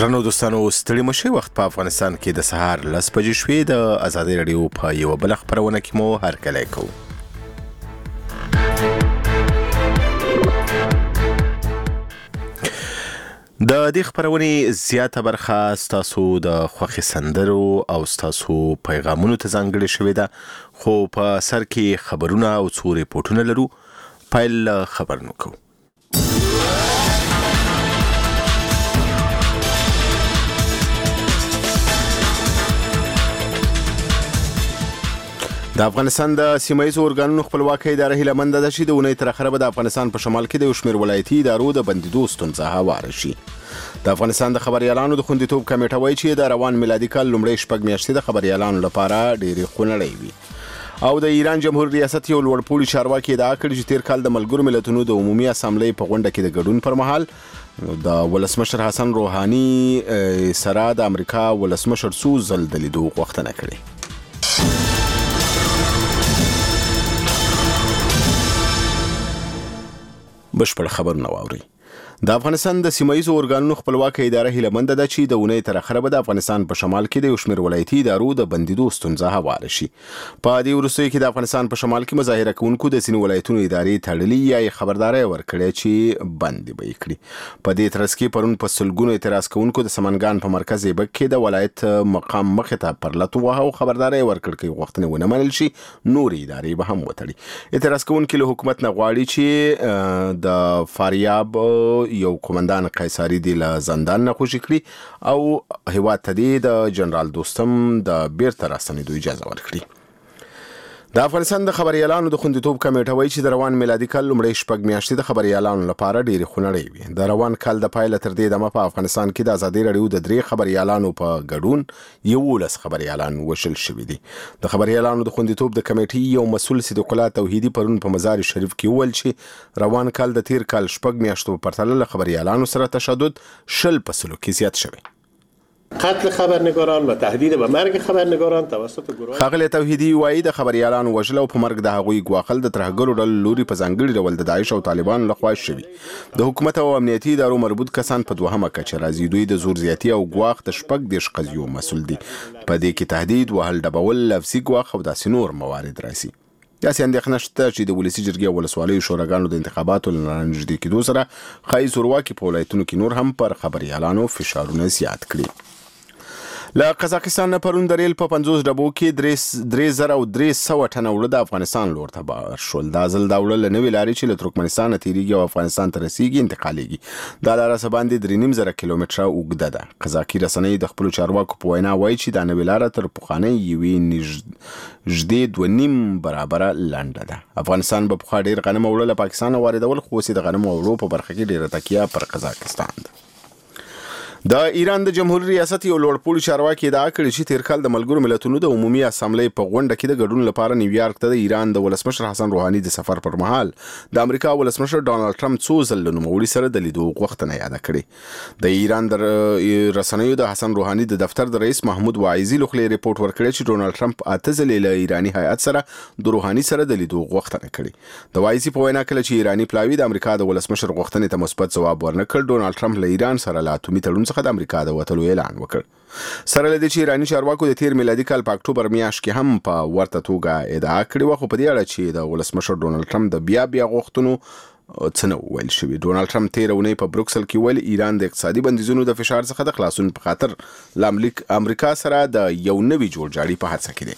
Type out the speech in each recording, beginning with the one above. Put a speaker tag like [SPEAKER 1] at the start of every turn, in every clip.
[SPEAKER 1] درنو دوستانو ستړي مشي وخت په افغانستان کې د سهار 10 بجې شوې د آزادۍ رادیو په یو بل خبرونه کې مو هرکلی کوو. د دې خبرونې زیاته برخه ستاسو د خوښې سندرو او ستاسو پیغامونو ته ځانګړې شوې ده، خو په سر کې خبرونه او څو ریپورټونه لرو. پیل خبرونه کوو. د افغانستان د سیمایي ارګانونو خپلواکۍ اداره هیله مند ده چې د اونۍ تر اخره به د افغانستان په شمال کې د یو شمېر ولایتي ادارو د بندیدو ستونزه هواره شي. د افغانستان د خبریالانو د خوندیتوب کمیټه وایي چې د روان میلادي کال لومړۍ شپږ میاشتې د خبریالانو لپاره ډېرې خونړۍ وي. او د ایران جمهور ریاست یو لوړپوړي چارواکي ادعا کړې چې تیر کال د ملګرو ملتونو د عمومي اسامبلۍ په غونډه کې د ګډون پر مهال د ولسمشر حسن روحاني سره د امریکا ولسمشر څو ځل د لیدو غوښتنه کړې. بشپړ خبرونه واورئ. د افغانستان د سیمایي ارګانونو خپلواکۍ اداره هیله مند ده چې د اونۍ تر اخره به د افغانستان په شمال کې د یو شمېر ولایتي ادارو د بندیدو ستونزه هواره شي. په دې وروستیو کې د افغانستان په شمال کې مظاهره کوونکو د ځینو ولایتونو ادارې تړلي یا خبرداری ورکړې چې بندي به یې کړي. په دې ترڅ کې پرون په سلګونو اعتراض کوونکو د سمنګان په مرکز ایبک کې د ولایت مقام مخې ته پر لټ ووهه او خبرداری ورکړ چې غوښتنې ونه منل شي نورې ادارې به هم وتړي. اعتراض کوونکي له حکومت نه غواړي چې د فاریاب یو قومندان قیصاري دی له زندان نه خوشي کړي او هیواد ته د جنرال دوستم د بیرته راستنېدو اجازه ورکړي. د افغانستان د خبریالانو د خوندیتوب کمیټه وایي چې د روان میلادي کال لومړۍ شپږ میاشتې د خبریالانو لپاره ډېرې خونړۍ وي. د روان کال د پیله تر دې دمه په افغانستان کې د ازادۍ راډیو د 3 خبریالانو په ګډون 11 خبریالان وژل شوي دي. د خبریالانو د خوندیتوب د کمیټې یو مسؤل صدیق الله توحیدي پرون په مزار شریف کې وویل چې روان کال د تیر کال شپږ میاشتو په پرتله له خبریالانو سره تشدد 20% کې زیات شوی.
[SPEAKER 2] قتل خبرنگاران و تهدید به مرگ خبرنگاران توسط گروه
[SPEAKER 1] خاغلی توحیدی وایي د خبریالانو وژل او په مرګ د هغوی ګواښل د ترهګرو ډلو لوري په ځانګړي ډول د داعش او طالبانو لخوا شوي. د حکومت او امنیتي ادارو مربوط کسان په دوهمه کچه راځي. دوی د زور زیاتي او ګواښ د 14 قضیو مسؤل دي. په دې کې تهدید، وهل ډبول، لفظي ګواښ او داسې نور موارد راځي. داسې اندېښنه شته چې د ولسي جرګې او ولسوالیو شوراګانو د انتخاباتو له نږدې کېدو سره ښایي زورواکي په ولایتونو کې نور هم پر خبریالانو فشارونه زیات کړي. له قزاقستان نه پرون د ریل په 50 ډبو کې 3300 ټنه اوړه د افغانستان لور ته بار شول. دا ځل دا اوړه له نوې لارې چې له ترکمنستان تیریږي او افغانستان ته رسیږي انتقالېږي. دا لاره څه باندې 3.5 کیلومتره اوږده ده. قزاقي رسنۍ د خپلو چارواکو په وینا وایي چې دا نوې لاره تر پخوانۍ یوې نږدې 2.5 برابره لنډه ده. افغانستان به پخوا ډېر غنم اوړه له پاکستانه واردول، خو اوس د غنمو اوړو په برخه کې ډېره تکیه پر قزاقستان ده. د ایران د جمهور ریاست یو لوړپوړي چارواکي ادعا کړې چې تیر کال د ملګرو ملتونو د عمومي اسامبلۍ په غونډه کې د ګډون لپاره نیویارک ته د ایران د ولسمشر حسن روحاني د سفر پر مهال د امریکا ولسمشر ډانلډ ټرمپ څو ځل له نوموړي سره د لیدو غوښتنه یاده کړې. د ایران د رسنیو د حسن روحاني د دفتر د رئیس محمود واعظي له خولې ریپورټ ورکړی چې ډونالډ ټرمپ 8 ځلې له ایراني هیئت سره د روحاني سره د لیدو غوښتنه کړې. د واعظي په وینا کله چې ایراني پلاوي د امریکا د ولسمشر غوښتنې ته مثبت ځواب ورنکړ، ډونالډ ټرمپ له ایران سره له اتومي تړون څخه د امریکا د اعلان وکړ. سره له دې چې ایراني چارواکو د تیر میلادي کال په اکتوبر میاشت کې هم په ورته توګه ادعا کړې وه، خو په دې اړه چې د ولسمشر ډونالډ ټرمپ د بیا غوښتنو څه نه ویل شوي. ډونالډ ټرمپ تیر اونۍ په بروکسل کې ویل ایران د اقتصادي بندیزونو د فشار څخه د خلاصون په خاطر له امریکا سره د یو نوي جوړجاړي په هڅه کې دی.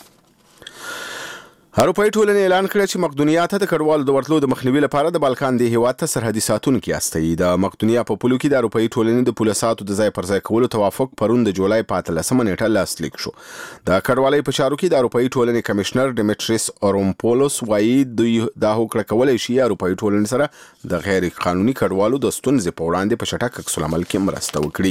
[SPEAKER 1] اروپایي ټولنې اعلان کړی چې مقدونیا ته د کډوالو د ورتلو د مخنیوي لپاره د بالکان د هیواد ته سرحدي ساتونکي استوي. د مقدونیا په پولو کې د اروپایي ټولنې د پوله ساتو د ځای پر ځای کولو توافق پرون د جولای په 13 نیټه لاسلیک شو. د کډوالۍ په چارو کې د اروپایي ټولنې کمشنر ډیمیټریس اورومپولوس وایي دوی دا هوکړه کولی شي اروپایي ټولنې سره د غیر قانوني کډوالو د ستونزې په وړاندې په چټک عکس العمل کې مرسته وکړي.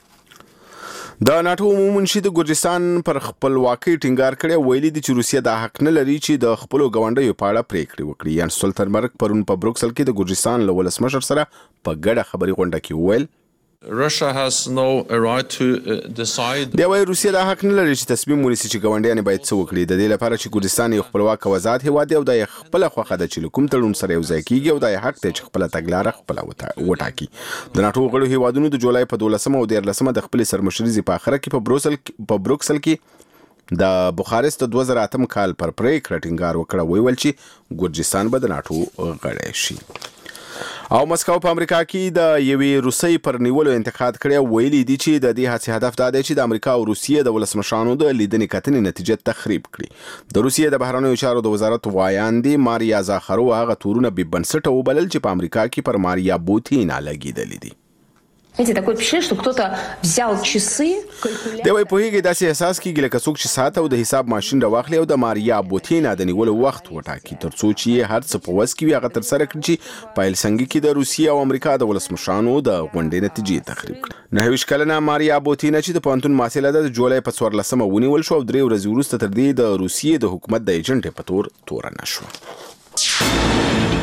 [SPEAKER 1] د ناټو عمومي منشي د ګرجستان پر خپلواکۍ ټینګار کړی، ویلي دي چې روسیه دا حق نه لري چې د خپلو ګاونډیو په اړه پریکړې وکړي. یان سولتنبرګ پرون په بروکسل کې د ګرجستان له ولسمشر سره په ګډه خبري غونډه کې وویل
[SPEAKER 3] Russia has no right to decide.
[SPEAKER 1] دی وايي روسیه دا حق نه لري چې تصمیم ونیسي چې ګاونډیان باید څه وکړي. د دې لپاره چې کردستان یو خپلواک او آزاد هیواد دی او د خپل خوخه د چې کوم تړون سره یو ځای کیږي او د حق ته چې خپل تګلارې خپل وټاکي. د ناتو غړو هیوادونو د جولای په 12 او 13 د خپل سرمشري په اخره کې په بروکسل کې د بوخارست 2008 کال پر پریکړه ټینګار وکړ ویل چې ګرجستان به د ناتو غړی شي. او مسکو په امریکا کې د یوې روسي پر نیولو انتقاد کړی ویلي دي چې د دې هڅې هدف دا دی چې د امریکا او روسیې د ولسمشرانو د لیدنې کتنې نتیجه تخریب کړي. د روسیې د بهرنیو چارو د وزارت وایاندې ماریا زاخرووا هغه تورونه بې بنسټه وبلل چې په امریکا کې پر ماریا بوتینا لګیدلې دي.
[SPEAKER 4] Знаете, такое впечатление, что кто-то взял часы,
[SPEAKER 1] دی وايي په هیګه داسې احساس کیږي لکه څوک چې ساعت او د حساب ماشين راوخلي او د ماریا بوتینا د نیولو وخت وټاکي ترڅو چې هر څه په وس کې وي هغه تر سره کړي چې په هلسنګي کې د روسیې او امریکا د ولسمشرانو د غونډې نتیجې تخریب کړي. 29 کلنه ماریا بوتینا چې د پانتون محصله ده د جولای په 14 ونیول شو او 3 ورځې وروسته تر دې د روسیې د حکومت د ایجنټ په تور تورن شو.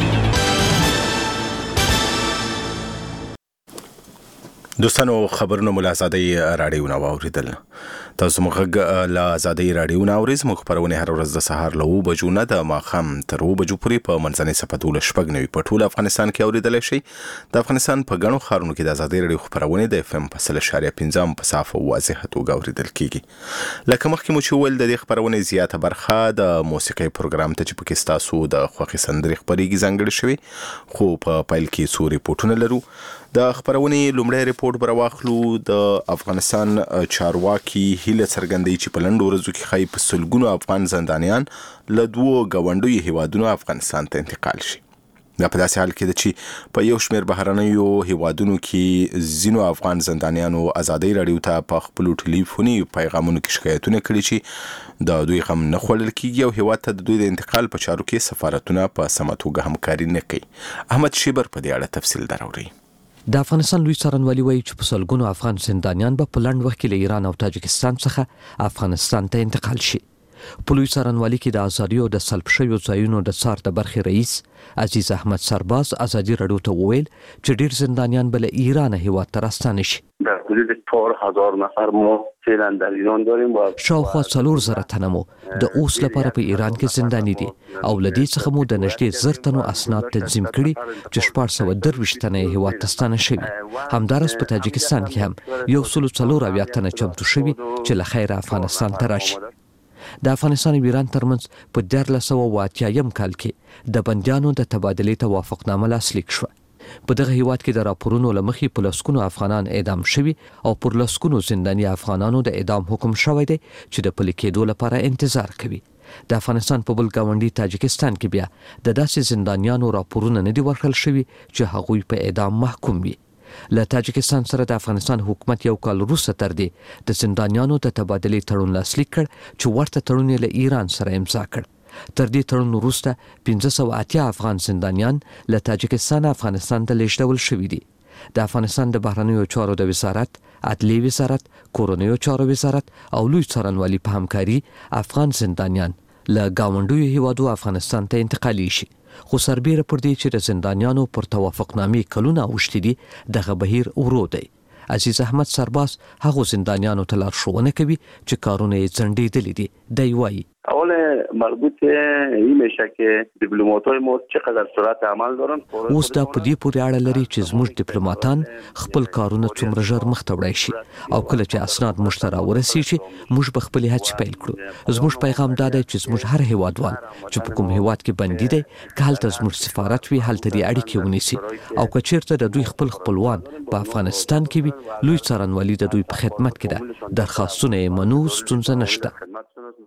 [SPEAKER 1] دوستانو خبرونه مو له آزادۍ راډیو نه واوریدل. تاسو موږ له آزادۍ راډیو نه اورئ. موږ خبرونه هر ورځ د سهار له 9 بجو نه د ماښام تر 9 بجو پورې په منځنۍ صفحه 12 په ټول افغانستان کې اوریدل شي. د افغانستان په غنو ښارونو کې د آزادۍ راډیو خبرونه د FM په 0.5 په صاف او واضح توګه اوریدل کیږي. لکه مخکې مو چې ول د دې خبرونه زیاته برخه د موسیقي پروګرام ته چې پکې تاسو د خوښي سندرې خبريږي ځانګړي شوی خو په پایل کې څو ریپورتونه لرو. د خبرونه لومړی ریپورت بر واخلو. د افغانستان چارواکي هیله څرګندوي چې په لنډو ورځو کې خای په سلګونو افغان زندانیان له دوو غونډوي هیوادونو افغانستان ته انتقال شي. دا په داسې حال کې ده چې په یو شمېر بهرنیو هیوادونو کې ځینو افغان زندانیانو آزادۍ راډیو ته په خپل ټلیفوني پیغامونو کې شکایتونه کړي چې د دوی غم نه خوړل کیږي او هیواد ته د دوی د انتقال په چارو کې سفارتونه په سمه توګه همکاري نه کوي. احمد شیبر په دې اړه تفصیل دراوړي.
[SPEAKER 5] د افغانستان لوی څارنوالي وایي چې په سلګونو افغان زندانیان به په لنډ وخت کې له ایران او تاجکستان څخه افغانستان ته انتقال شي. په لوی څارنوالي کې د ازادي او د سلب شویو ځایونو د څار د برخې رئیس عزیز احمد سرباز ازادي راډیو ته وویل چې ډیر زندانیان به له ایران هیواد ته راستانه شي.
[SPEAKER 6] در حدود 4000 نفر ما فعلا در ایران داریم.
[SPEAKER 5] شاوخوا 4000 تنه مو د اوس لپاره په ایران کې زنداني دي او لدې څخه مو د نږدې 1000 تنو اسناد تنظیم کړي چې 430 تنه هیواد ته ستانه شوي. همدارس په تاجکستان کې هم 140 تنه چمتو شوي چې له خیره افغانستان ته راشي. د افغانستان او ایران ترمنځ په 1980 کال کې د بندیانو د تبادلې توافقنامه لاسلیک شوه. په دغه هیواد کې د راپورونو لمخې په لسګونو افغانان اعدام شوي او پر لسګونو زنداني افغانانو د اعدام حکم شوی دی چې د پلي کېدو لپاره انتظار کوي. د افغانستان په بل ګاونډي تاجکستان کې بیا د داسې زندانیانو راپورونه نه دي ورکړل شوي چې هغوی په اعدام محکوم وي. له تاجکستان سره د افغانستان حکومت یو کال وروسته تر دې د زندانیانو د تبادلې تړون لاسلیک کړ چې ورته تړون یې له ایران سره امضا کړ. تر دې تړون وروسته 1580 افغان زندانیان له تاجکستان افغانستان ته لیږدول شوي دي. د افغانستان د بهرنیو چارو د وزارت، عدلیې وزارت، کورنیو چارو وزارت او لوی څارنوالي په همکاري افغان زندانیان له ګاونډیو هیوادو افغانستان ته انتقالي شي. خو سربیره پر دې چې د زندانیانو پر توافقنامې کلونه اوښتي دي دغه بهیر ورو دی. عزیز احمد سرباز هغو زندانیانو ته لارښوونه کوي چې کارونه یې ځنډېدلي دي. دی وایي
[SPEAKER 6] اول مربوط این میشه که دیپلمات‌های ما چقدر سرعت عمل دارن.
[SPEAKER 5] اوس دا په دې پورې اړه لري چې زموږ ډیپلوماټان خپل کارونه څومره ژر مخته وړی شي او کله چې اسناد موږ ته راورسیږي موږ به خپلې هڅې پیل کړو. زموږ پیغام دا دی چې زموږ هر هیوادوال چې په کوم هیواد کې بندي دی که هلته زموږ سفارت وي هلته دې اړیکې ونیسي او که چیرته د دوی خپل خپلوان په افغانستان کې وي لوی څارنوالي د دوی په خدمت کې ده. درخواستونه یې منو، ستونزه نشته.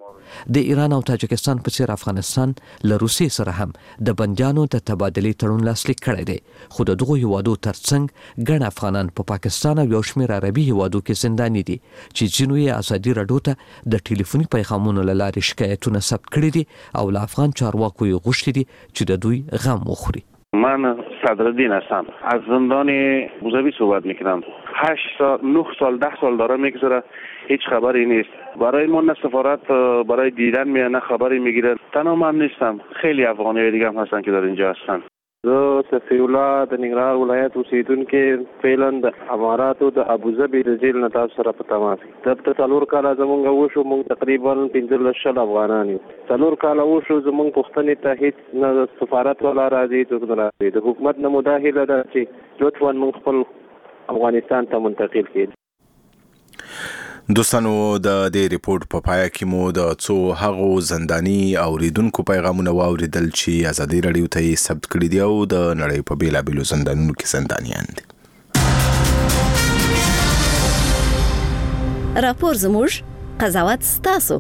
[SPEAKER 5] د ایران او تاجکستان په څیر افغانستان له روسیې سره هم د بندیانو د تبادلې تړون لاسلیک کړی دی. خو د دغو هیوادو ترڅنګ ګڼ افغانان په پاکستان او یو شمېر عربي هیوادو کې زنداني دي چې ځینو یې ازادي راډیو ته د ټلیفوني پیغامونو له لارې شکایتونه ثبت کړي دي او له افغان چارواکو یې غوښتي دي چې د دوی غم وخوري.
[SPEAKER 6] من صدرالدین هستم، از زندان ابوظبی صحبت میکنم. 8 سال 9 سال 10 سال داره میگذره، هیچ خبری نیست. برای ما نه سفارت برای دیدن میاد نه خبری میگیره. تنها من نیستم، خیلی افغانی‌های دیگه هم هستن که در اینجا هستن. زه صفی الله د ننګرهار ولایت اوسیدونکو فعلا د اماراتو د ابوظبي د جیل نه تاسو سره په تماس دلته 4 کاله زمونږ وشو موږ تقریبا 15 افغانان یو 4 کاله وشو زمونږ پښتنې ته هیڅ نه سفارت ولا راځي څوک د حکومت نه مداخله ده چې لطفا موږ خپل افغانستان ته منتقل کړي.
[SPEAKER 1] دوستانو د دې ریپورت په پای کې مو د څو هغو زنداني اوریدونکو پیغامونه واوریدل چې ازادي رادیو ته یې ثبت کړي دي او د نړۍ په بیلابیلو زندانونو کې زندانیان دي.
[SPEAKER 7] راپور زموږ قضاوت ستاسو.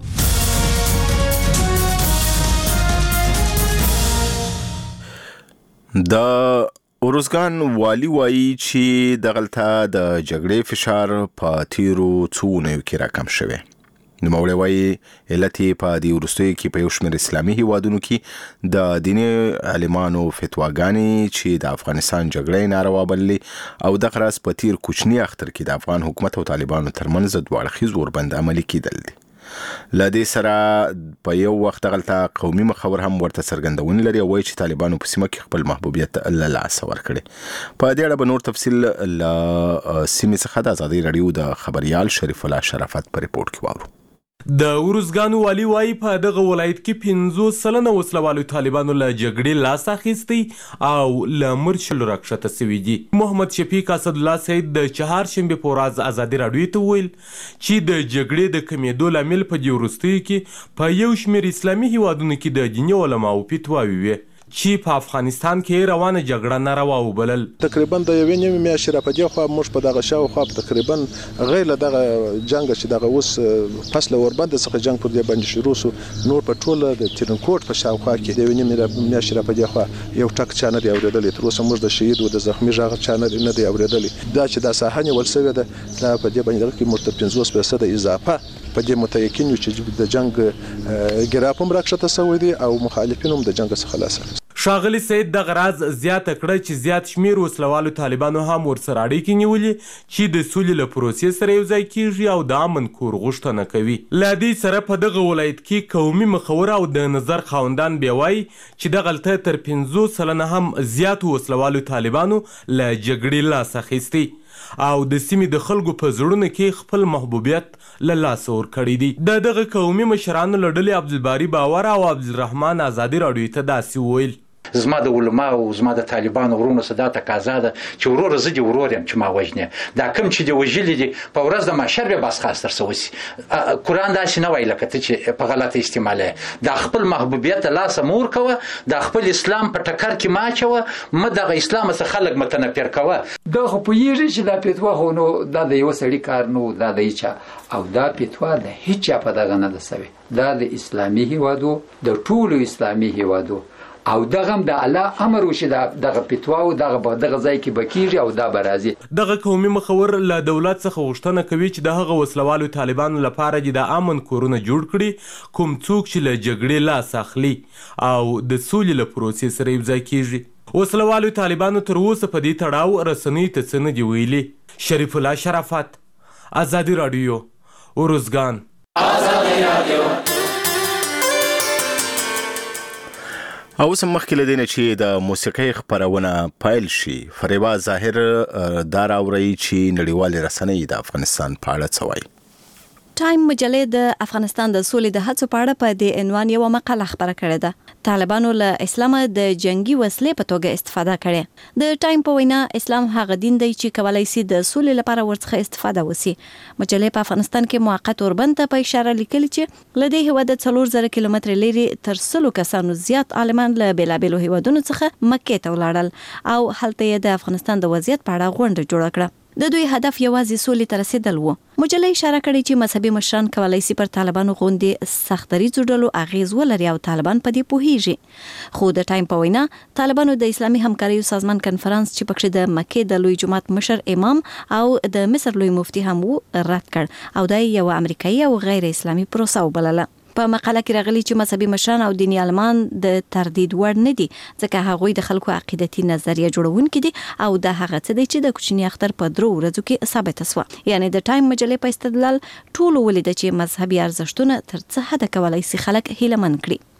[SPEAKER 1] د ارزګان والی وایي چې دغلته د جګړې فشار په تیرو څو اونیو کې راکم شوی. نوموړی وایي علت یې په دې وروستیو کې په یو شمېر اسلامي هیوادونو کې د دیني عالمانو فتواګانې چې د افغانستان جګړې ناروا بللې او دغه راز په تیر کوچني اختر کې د افغان حکومت او طالبانو ترمنځ دوه اړخیز اوربند عملي کېدل دي. له دې سره په یو وخت دغلته قومي مخور هم ورته څرګندونې لري او وایي چې طالبانو په سیمه کې خپل محبوبیت له لاسه ورکړی. په دې اړه به نور تفصیل له سیمې څخه د ازادي رادیو د خبریال شریف الله شرافت په ریپورت کې واورو.
[SPEAKER 8] د ارزګان والی وایي په دغه ولایت کې 50% وسلوالو طالبانو له جګړې لاس اخیستی او له مرچلو راکښته سوي دي. محمد شفیق اسدالله سید د چهارشنبې په ورځ ازادي رادیو ته ویل چې د جګړې د کمیدو لامل په دې وروستیو کې په یو شمېر اسلامي هیوادونو کې د دیني علماو فتواوې وې چې په افغانستان کې روانه جګړه ناروا وبلل.
[SPEAKER 9] تقریبا د یوې نیمې میاشتې راپدې خوا موږ په دغه شاوخوا تقریبا غیر له دغه جنګ چې دغه اوس فصل اوربند څخه جنګ پر دې باندې شروع سو نور په ټوله د ترنکوټ په شاوخوا کې د یوې نیمې میاشتې راپدې خوا یو ټک چا نه دی اورېدلی. تر اوسه موږ د شهید او د زخمي غږ چا نه دی اورېدلی. دا چې دا ساحه نیول سوې ده دا په دې باندې کې موږ ته 50% اضافه په دې متیقن یو چې د جنګ ګراپ هم راکښته سوی دی او مخالفین هم د جنګ څخه خلاص دي.
[SPEAKER 8] ښاغلي سید دغه راز زیاته کړه چې زیات شمیر وسلوالو طالبانو هم ورسره اړیکې نیولې چې د سولې له پروسې سره یوځای کیږي او د امن کور غوښتنه کوي. له دې سره په دغه ولایت کې قومي مخور او د نظر خاوندان بیا وایي چې دغلته تر 50% هم زیاتو وسلوالو طالبانو له جګړې لاس اخیستی او د سیمې د خلکو په زړونو کې خپل محبوبیت له لاسه ورکړی دی. د دغه قومي مشرانو له ډلې عبدالباري باور او عبدالرحمن ازادي راډیو ته داسې وویل:
[SPEAKER 10] زما د علما او زما د طالبانو ورونو صدا تقاضا ده چې ورور زه دي ورور يم چې ما وجنه دا کم چې دی وجلی دي په ورځ د محشر به بس خاص تر سوسی قرآن دا شنه ویل کته چې په غلطه استعماله دا خپل محبوبیت لاس مور کوه دا خپل اسلام په ټکر کې ماچوه مدغه اسلام څخه خلک متنفر کوه.
[SPEAKER 11] دا خو په یوه چې دا پیتوا خو نو دا د یو سړی کار نو دا د چا او دا پیتوا د هیڅ په دغه نه ده سوي. دا د اسلامي هیوادو د ټولو اسلامي هیوادو او دغه د الله امر وشي دغه پیتوا او دغه ځای کې بکیږي او دا برازي.
[SPEAKER 8] دغه قومي مخور له دولت څخه غوښتنه کوي چې د هغه وسلوالو طالبانو لپاره د امن کورونه جوړ کړي کوم څوک چې له جګړې لاس اخلي او د سولې له پروسې سره یوځای کیږي. وسلوالو طالبانو تر اوسه په دې تړاو رسنیو ته څه نه دي ویلي. شریف الله شرافت، ازادي راډیو، ارزګان. ازادي راډیو.
[SPEAKER 1] او اوس مخکې له دې نه چې د موسیقۍ خپرونه پیل شي فریبا ظاهر دا راوړی چې نړیوالې رسنۍ د افغانستان په اړه څه وایي.
[SPEAKER 7] ټایم مجلې د افغانستان د سولې د هڅو په اړه په دې عنوان یو مقاله خپره کړې ده. طالبانو له اسلام د جنگي وسلې په توګه استفاده کړې. د ټایم په وینا اسلام هغه دین دی چې کولای شي د سولې لپاره ورڅخه استفاده وسی. مجلې په افغانستان کې موقت اوربند ته په اشاره لیکلي چې لدې هیواد 4000 کیلومتر لري تر 100 کسانو زیات عالمان له بیلابیلو هیوادونو څخه مکې ته ولاړل او هلته د افغانستان د وضعیت په اړه غونډه جوړه کړه. د دوی هدف یوازې سولې ته رسیدل وو. مجلې اشاره کړې چې مذهبي مشران کولای شي پر طالبانو غوندې سختدریځو ډلو اغیز ولري او طالبان په دې پوهیږي. خو د ټایم په وینا طالبانو د اسلامي همکاریو سازمان کنفرانس چې پکې د مکې د لوی جماعت مشر امام او د مصر لوی مفتي هم رد کړ او دا یو امریکایي او غیر اسلامي پروسه وبلله. په مقاله کې راغلي چې مذهبي مشران او دیني عالمان د تردید وړ نه دي ځکه هغوی د خلکو عقیدتي نظریه جوړونکي دي او دا هغه څه دی چې د کوچني اختر په 3 ورځو کې ثابت شو. یعنی د ټایم مجلې په استدلال ټول ولید چې مذهبي ارزښتونه تر څه حد کولای شي خلک هیلمن کړي.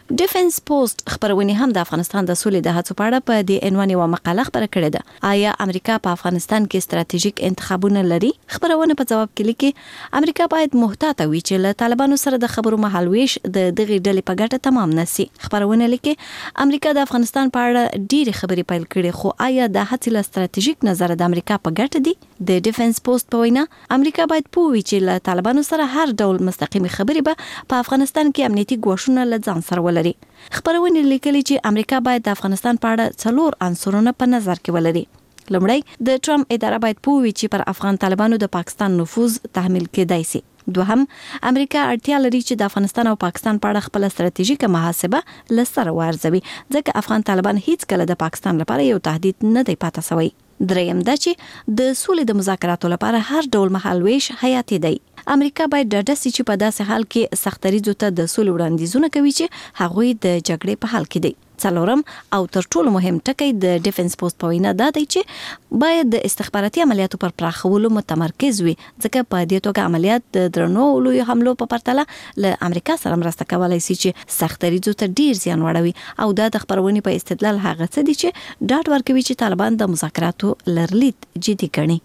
[SPEAKER 7] ډیفنس پوسټ خبرونه هم د افغانستان د سولې د هڅو په اړه په دې عنوان یو مقاله خبره کړې ده. آیا امریکا په افغانستان کې ستراتیژیک انتخابونه لري؟ خبرونه په جواب کې لیکي امریکا باید محتاط وي چې له طالبانو سره د خبرو مهالويش د دغه ډلې په ګټه تمام نشي. خبرونه لیکي امریکا د افغانستان په اړه ډېری خبرې پیل کړې، خو آیا د هڅې له ستراتیژیک نظر د امریکا په ګټه دي؟ د ډیفنس پوسټ په وینا امریکا باید پوه وي چې له طالبانو سره هر ډول مستقیمي خبرې به په افغانستان کې امنیتي ګواښونه له ځان سره ولري. خبرونه لیکلي چې امریکا باید د افغانستان په اړه 4 عنصرونه په نظر کې ولري. لومړی، د ټرمپ اداره باید پوه وي چې پر افغان طالبانو د پاکستان نفوذ تحمیل کېدای شي. دوهم، امریکا اړتیا لري چې د افغانستان او پاکستان په اړه خپل ستراتیژیکه محاسبه لسره وارزوي، ځکه افغان طالبان هیڅ کله د پاکستان لپاره یو تهدید نه دی پاتې شوی. دریم دا چې د سولې د مذاکراتو لپاره هر ډول مهالويش حیاتي دی. امریکا باید ډاډه شي چې په داسې حال کې سختریزو ته د سولې وړاندیزونه کوي چې هغوی د جګړې په حال کې دي. څلورم او تر ټولو مهم ټکی د ډیفنس پوسټ په وینا دا دی چې باید د استخباراتي عملیاتو پر پراخولو متمرکز وي، ځکه په دې توګه عملیات د درنو لوی حملو په پرتله له امریکا سره مرسته کولای شي چې سختریزو ته ډیر زیان وړوي. او دا د خبرونې په استدلال هغه څه دي چې ډاډ ورکوي چې طالبان د مذاکراتو لرلید جدي ګڼي.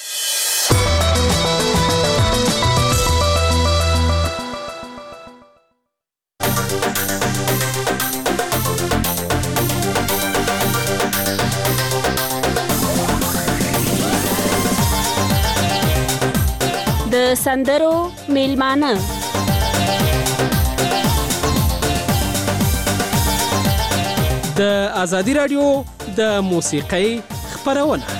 [SPEAKER 12] د سندرو میلمانه
[SPEAKER 13] د ازادي رادیو د موسیقۍ خبرونه.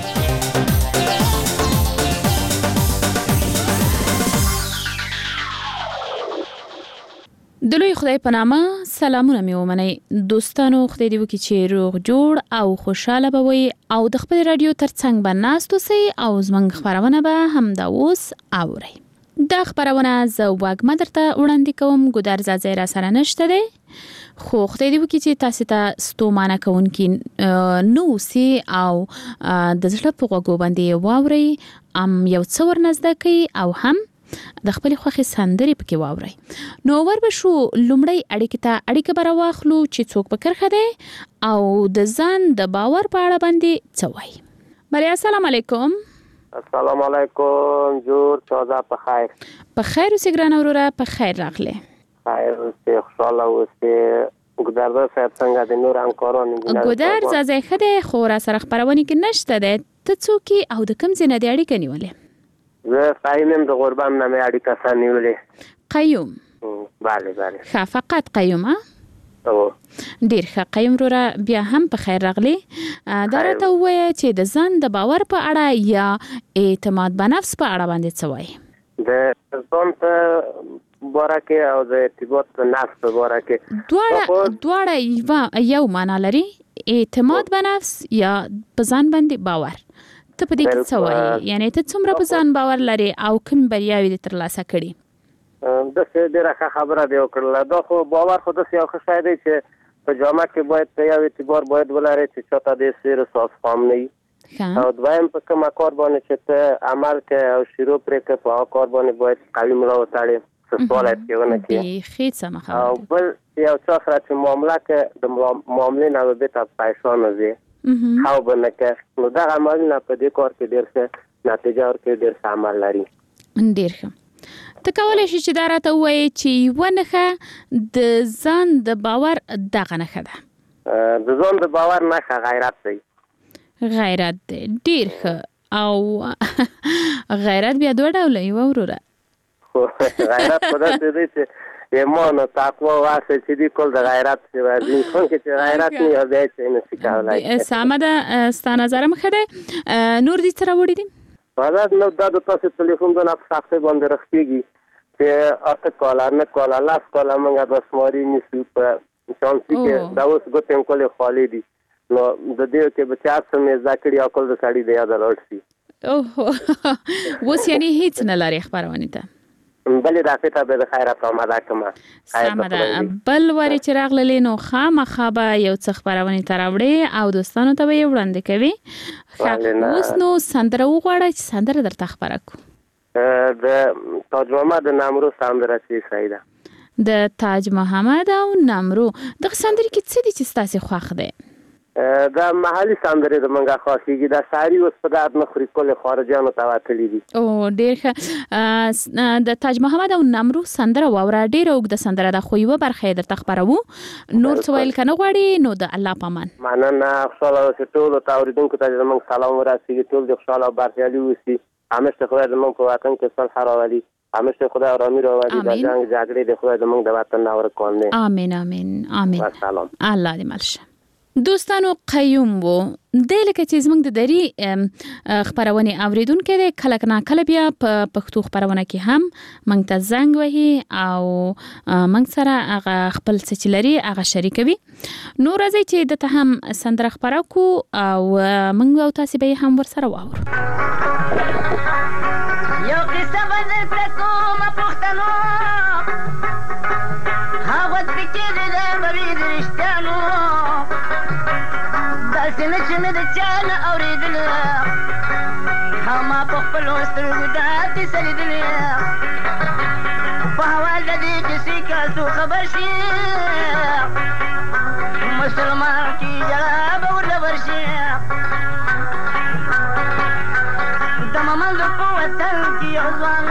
[SPEAKER 14] د لوی خدای په نامه سلامونه مې ومنئ دوستانو. خدای دې وکړي چې روغ جوړ او خوشاله به وي او د خپل رادیو ترڅنګ به ناست اوسئ او زموږ خبرونه به همدا اوس اورئ. دا خبرونه زه وږمه درته وړاندې کوم، ګودر زازی را سره نشته دی، خو خدای دې وکړي چې تاسو ته ستومانه کوونکي نه اوسي او د زړه په غوږو باندې واورئ، یو څه ورنزده کوي او هم د خپل خوښي سندرې پکې واورئ. نو وربشو لومړی اړیکه به راواخلو چې څوک په کرښه دی او د ځان د باور په اړه باندې څه وایي. مریا السلام علیکم.
[SPEAKER 6] السلام علیکم، جوړ تازه په خیر.
[SPEAKER 14] په خیر اوسې ګرانه وروره، په خیر راغلی.
[SPEAKER 6] خیر اوسې، خوشحاله اوسې. ګودر صاحب څنګه د نور همکارانو؟
[SPEAKER 14] ګودر زازی ښه دی، خو را سره خپرونې کې نشته دی. ته څوک یې او د کوم ځای نه دې اړیکه نیولې؟
[SPEAKER 6] زه قیوم یم، د غربان نه مې اړیکه سره نیولې.
[SPEAKER 14] قیوم؟
[SPEAKER 6] بله بله.
[SPEAKER 14] ښه، فقط قیوم؟ ډیر ښه قیوم وروره، بیا هم په خیر راغلی. دا راته ووایه چې د ځان د باور په اړه یا اعتماد په نفس په اړه باندې څه وایي؟
[SPEAKER 6] د ځان په باره کې او د اعتماد په نفس په باره کې
[SPEAKER 14] دواړه یو معنا لري، اعتماد په نفس یا په ځان باندې باور. ته په دې کې څه وایي؟ یعنی ته څومره په ځان باور لري او کوم بریاوې دې ترلاسه کړي؟
[SPEAKER 6] داسې ډېره ښه خبره دې وکړله. دا خو باور خو داسې یو ښه شی دی چې په جامه کې باید یو اعتبار باید ولري چې چاته دې سیر ساز خام نه وي. او دویم په کومه کار باندې چې ته عمل کوې او شروع پرې کوې په هغه کار باندې باید قوي ملا وتړې، څه سوال پکې ونه کړې. او بل یو چا سره چې معامله کوې د معاملې نه به بېرته پریشانه ځې او به نه کوې، نو دغه عملونه په دې کار کې ډېر ښه نتیجه ورکوي، ډېر ښه عمل لري.
[SPEAKER 14] ډېر ښه. ته کولی شې چې دا راته ووایې چې یوه نښه د ځان د باور دغه نښه ده؟
[SPEAKER 6] د ځان د باور نښه غیرت دی.
[SPEAKER 14] غیرت دی، ډېر ښه. او غیرت بیا دوه ډوله یوه وروره.
[SPEAKER 6] غیرت خو داسې دی چې ایمان او تقوا او هڅه چې دي کول د غیرت سوی دي. انسان کې چې غیرت نه وي بیا هیڅ نشي کولی.
[SPEAKER 14] سمه ده، ستا نظر هم ښه دی. نور دې څه راوړي دي؟
[SPEAKER 6] نو دا د تاسو تلیفون د نه په سختۍ باندې رښتېږي چې 8 کاله 9 کاله 10 کاله موږ بسماري نیسو په چانسي کې دا اوس ګوتې هم کولې خالي دي. نو د دې کې به چې هڅه مې زده کړي عقل د سړي د یاده لاړ شي.
[SPEAKER 14] اوس یعنې هیڅ نه لرې خپرونې ته؟
[SPEAKER 6] بلې دافې ته به د خیرات آماده کړم.
[SPEAKER 14] سمه ده. بل وارې چې راغللې نو خامخا به یو څه خپرونې ته راوړې او دوستانو ته به یې وړاندې کوې. اوس نو سندره وغواړه چې سندره درته خپره کړو.
[SPEAKER 6] د تاج محمد نامرو سندره چې صحیح ده.
[SPEAKER 14] د تاج محمد او نامرو د سندرې کې څه دي چې ستاسو خوښ دی؟
[SPEAKER 6] دا محلي سندرې د منګه خاصيږي دا ساری اوس په داد نه خوري کول خارجانو ته وتلې دي.
[SPEAKER 14] او ډیر ښه. د تاج محمد او نامرو سندره واوره ډیره اوږده سندره ده خو یوه برخه یې درته خپروو. نور څه ویل کنه غواړي نو د الله پامان.
[SPEAKER 6] مننه. خوشاله اوسئ ټول اوریدونکو ته زموږ سلام ورسیږي. ټول د خوشاله او برخیالي اوسئ. همیشه خدای زموږ په وطن کې صلح راولي. همیشه خدای آرامی راولي. د جنگ جګړې د خدای زموږ د وطن نه ورکوي.
[SPEAKER 14] آمین آمین آمین.
[SPEAKER 6] سلام.
[SPEAKER 14] الله دې ملشه. دوستانو قیوم وو د لکه چې زموږ د دری خبرونه اوریدونکو د کلک نه کله بیا په پښتو خبرونه کې هم موږ ته زنګ وهي او موږ سره هغه خپل سچلري هغه شریکوي. نو راځي چې د ته هم سندره خبرو کو او موږ او تاسو به هم ورسره واورو.
[SPEAKER 15] یو قصه بدل کوم پښتنو هغه فکر دې مې درشتانو داسې نه چې مې د چا نه اورېدل ما په خپلو سترګو داسې سلیدلې په حوال د دې کیسې که څوک خبر شي مسلمان کې ژړا به ورله ورشي. د ممندو په وطن کې یو ځوان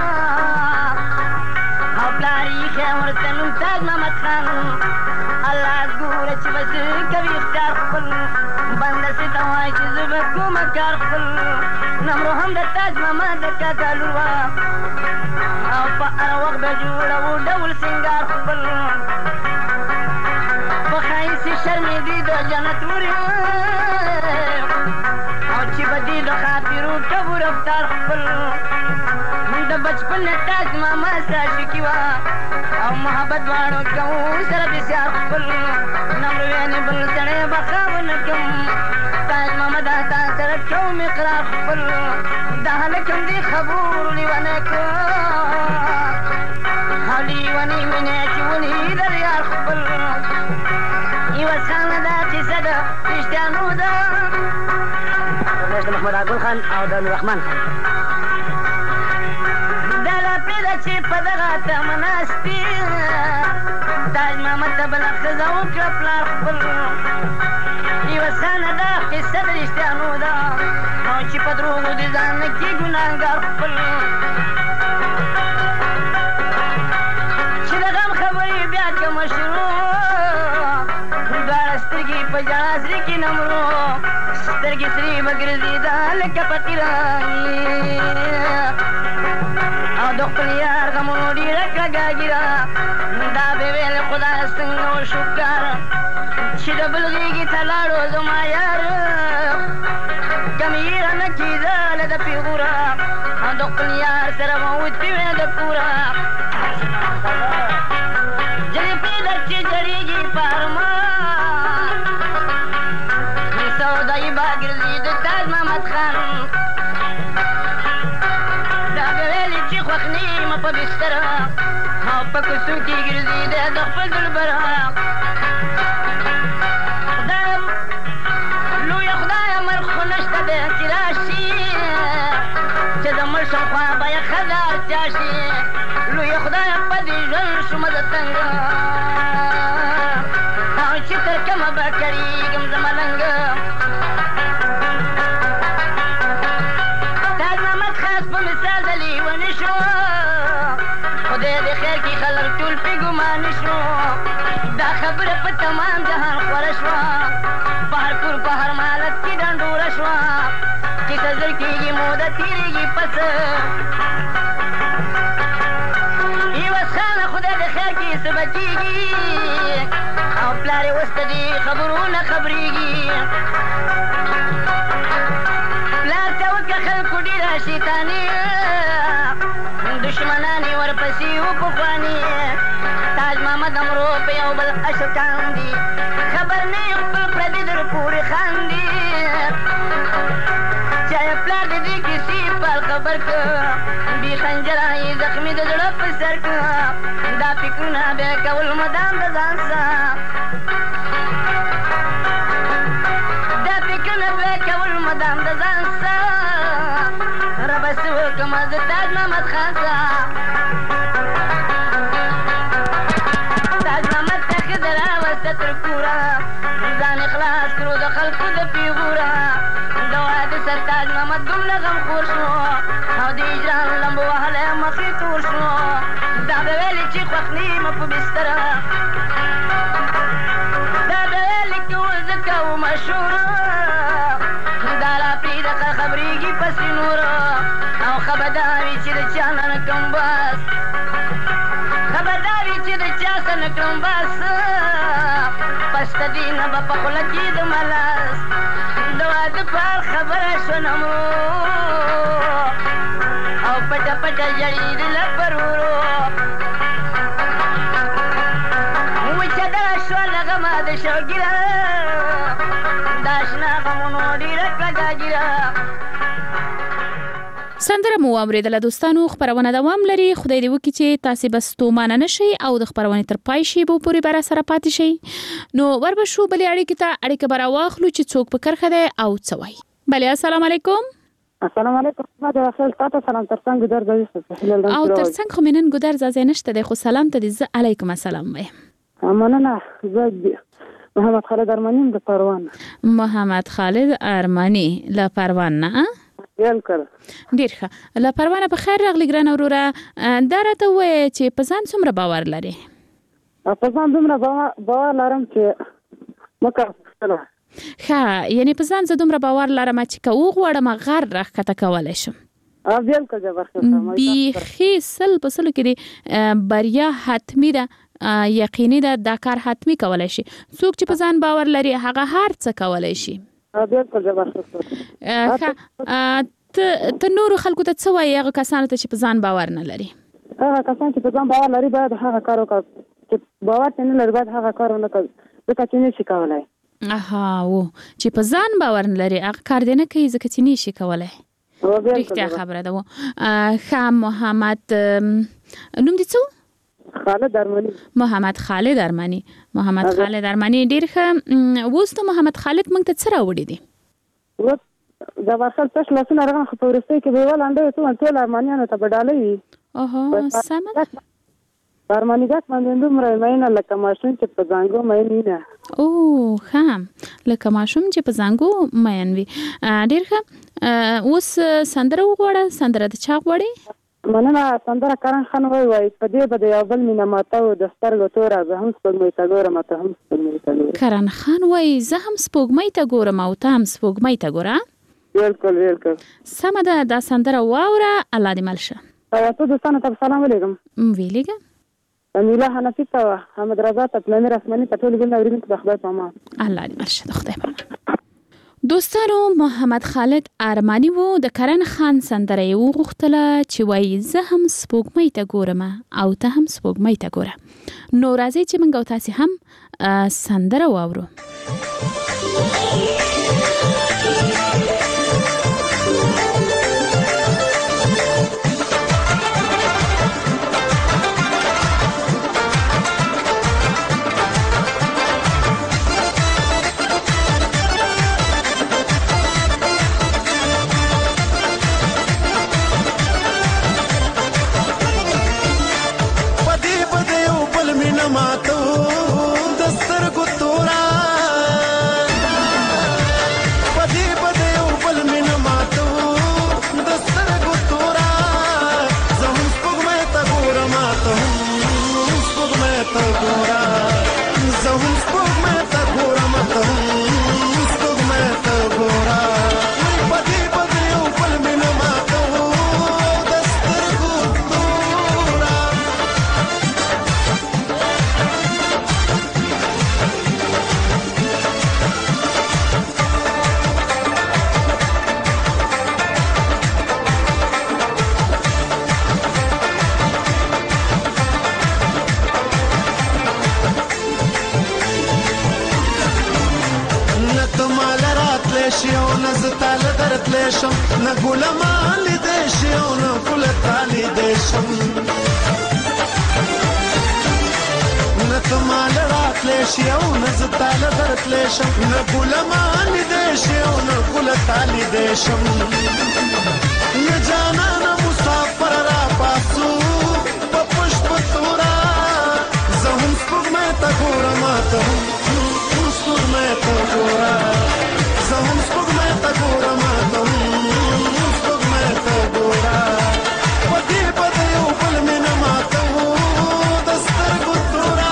[SPEAKER 15] او پلار یې ښه ورته نوم تاج محمد خان. الله ګوره چې بس کوي اختیار خپل بنده سي ته وایي چې زه به کوم کار خپل. نمرو هم د تاج محمد د کاکا لور وه او په هر وخت به جوړوو ډول سینګار خپل. په ښایست یې شرمېدې د جنت ورې او چې به دې د خاطرو کبو رفتار خپل. د بچپن نه تاج محمد سره شکي وه او محبت واړو کوو سره بسیار خپل. نمرو یعنې بل سړی به ښه ونه کړم تاج محمد تا سره کوم اقرار خپل. دا هلک هم دې خبرو لیونی کړ او لیونی مینې چې ونې در یار خپل. یوه څانګه دا کیسه ده رښتیانو ده د محمد اګل خان او د نوررحمن خان. دا لاپې ده چې په دغه تمه ناست دي تاج محمد ته بله ښځه وکړه پلار خپل. یوه څانګه دا قصه د رښتیانو ده او چې په دروغو د ځان نه کي ګناهګار خپل. چې د غم خبرې بیا که مشروع دواړه سترګې په ژړا سرې کې نمرو سترګې سرې به ګرځېده لکه په تیرانې او د خپل یار غمونو ډېره کږه ږیره دا به ویل خدای څنګه وشکر چې د بل غېږې ته لاړو زما یار کم یې رانه کېدله د پیغوره او د خپل یار سره به وتې وې د کوره. جلفې در چې جړېږي په ارمان سودایي به ګرځي د تاج محمد خان. دا به ویلې چې خوښ نه یم په بستر او په کوڅو کې ګرځېده د خپل دلبر. خدایم لویه خدایه مرګ خو نشته دی چې راشي چې د مړ شم خوا به یې ښځه اړتیا شي. لویه خدایه په دې ژوند شومه زه تنګه او چې تر کومه به کړېږم زه ملنګه. تاج محمد خاص په مثال د لیوني شو خدای دې خیر کړي خلک ټول پرې ګماني شو. دا خبره په تمام جهان خوره شوه په هر کور په هر مالت کې ډنډوره شوه. کیسه زر کېږي موده تېرېږي پس یوه څانګه خدای دې خیر کړي څه به کېږي او پلار یې اوس ته دې خبرو نه خبرېږي. پلار ته وکړه خلکو ډېره شیطاني دشمنان یې ورپسې و پخواني. تاج محمد امرو په یو بل اشکان دي خبر نه یې خپل پردي در پورې خاندي. چا یې پلار د دې کیسې پال خبر که بې خنجره یې زخمي د زړه په سر که دا فکرونه بیا کول مدام د ځان سه دا فکرونه بیا کول مدام د ځان سه ربه څه وکړمه زه تاج محمد خان سه. ښځه راوسته تر کوره ځان خلاص کړو د خلکو د پیغوره د واده سرتاج محمد دومره غمخور شو او د هجران لمبو وهلی مخې تور شو دا به ویلې چې خوښ نیمه په بستره دا به ویلې که وزه کوو مشهوره دا را پرېږده خبرېږي پسې نوره او خبردار وي چې د چا نه نه کړم بس خبردار وي چې د چا څه نه کړم بس پسته دې نه به په خوله کې د ملاس د واده په هر خبره شونمو او پټه پټه ژړېدله پر ورو وچه دغه شوه له غمه د شوګیره دا شنه غمونو ډېره کلکه ګیره
[SPEAKER 14] سندره مو واورېدله دوستانو. خپرونه دوام لري. خدای دې وکړي چې تاسې به ستومانه نه شئ او د خپرونې تر پای شیبو پورې به راسره پاتې شئ. نو وربشو بلې اړیکې ته اړیکه به راواخلو چې څوک په کرښه دی او څه وایي. بلې السلام علیکم.
[SPEAKER 16] السلام علیکم. تاسو سلام ترڅنګ ګودر ځای
[SPEAKER 14] او ترڅنګ خو مې نن ګودر ځای نشته دی خو سلام ته دې زه علیکم السلام وایم.
[SPEAKER 16] مننه. زه محمد خالد ارمانی د پروان.
[SPEAKER 14] محمد خالد ارمانی له پروان نه ډیر ښه. له پروانه په خیر راغلی ګرانه وروره. دا راته ووایه چې په ځان څومره باور لرې؟
[SPEAKER 16] په ځان دومره باور لرم چې مکه
[SPEAKER 14] ښه یعنې په ځان زه دومره باور لرم چې که وغواړم غر راښکته کولی شم. بیخي 100% کې د بریا حتمي ده یقیني ده دا کار حتمي کولی شي. څوک چې په ځان باور لري هغه هر څه کولی شي. ته نورو خلکو ته څه وایي هغه کسانو ته چې په ځان باور نه لري؟
[SPEAKER 16] هغه کسان چې په ځان باور لري باید هغه کار وکړي چې باور ته نه لري باید هغه کار ونه کړي ځکه چې نشي کولی.
[SPEAKER 14] چې په ځان باور نه لري هغه کار دی نه کوي ځکه چې نشي کولی. رښتیا خبره ده. ښه محمد نوم دې څه و؟
[SPEAKER 16] خالد ارمانی.
[SPEAKER 14] محمد خالد ارمانی. محمد خالد ارمانی ډیر ښه. اوس ته محمد خالد موږ ته څه راوړي دي؟
[SPEAKER 16] دا ورسل تش لاسونه رغم خو په ورستۍ کې به ولانډه څو ټول ارمانیانو ته بدالې وي. سمه ده. ارمانیګات باندې دومره مینه لکه ماشوم چې په زنګو مین وي.
[SPEAKER 14] ښه لکه ماشوم چې په زنګو مین وي. ډیر ښه. اوس سندره وغواړه. سندره د چا غواړې؟
[SPEAKER 16] مننه. سندره کرن خان وایي په دې به د یو بل مینه ماته و د سترګو توره زه هم سپوږمۍ ته ګورم ته هم سپوږمۍ ته ګورم.
[SPEAKER 14] کرن خان وایي زه هم سپوږمۍ ته ګورم او ته هم سپوږمۍ ته ګوره.
[SPEAKER 16] بالکل بالکل
[SPEAKER 14] سمه ده. دا سندره واوره. الله دې مل شه.
[SPEAKER 16] تاسو دوستانو ته سلام ولیږم.
[SPEAKER 14] ویلېږه.
[SPEAKER 16] امیله حنفي ته حمد رضا ته پلاني رسمني په ټول ګل اورینکو د خدای په امان.
[SPEAKER 14] الله دې مل شه. د خدای په امان. دوستانو محمد خالد ارمانی وو. د کرن خان سندره یې وغوښتله چې وایي زه هم سپوږمۍ ته ګورم او ته هم سپوږمۍ ته ګوره. نو راځئ چې موږ او تاسې هم سندره واورو.
[SPEAKER 17] ګوره ماته هم سپوږمۍ ته ګوره زه هم سپوږمۍ ته ګوره ماته هم سپوږمۍ ته ګوره په دې به د یو بل مینه ماته د سترګو توره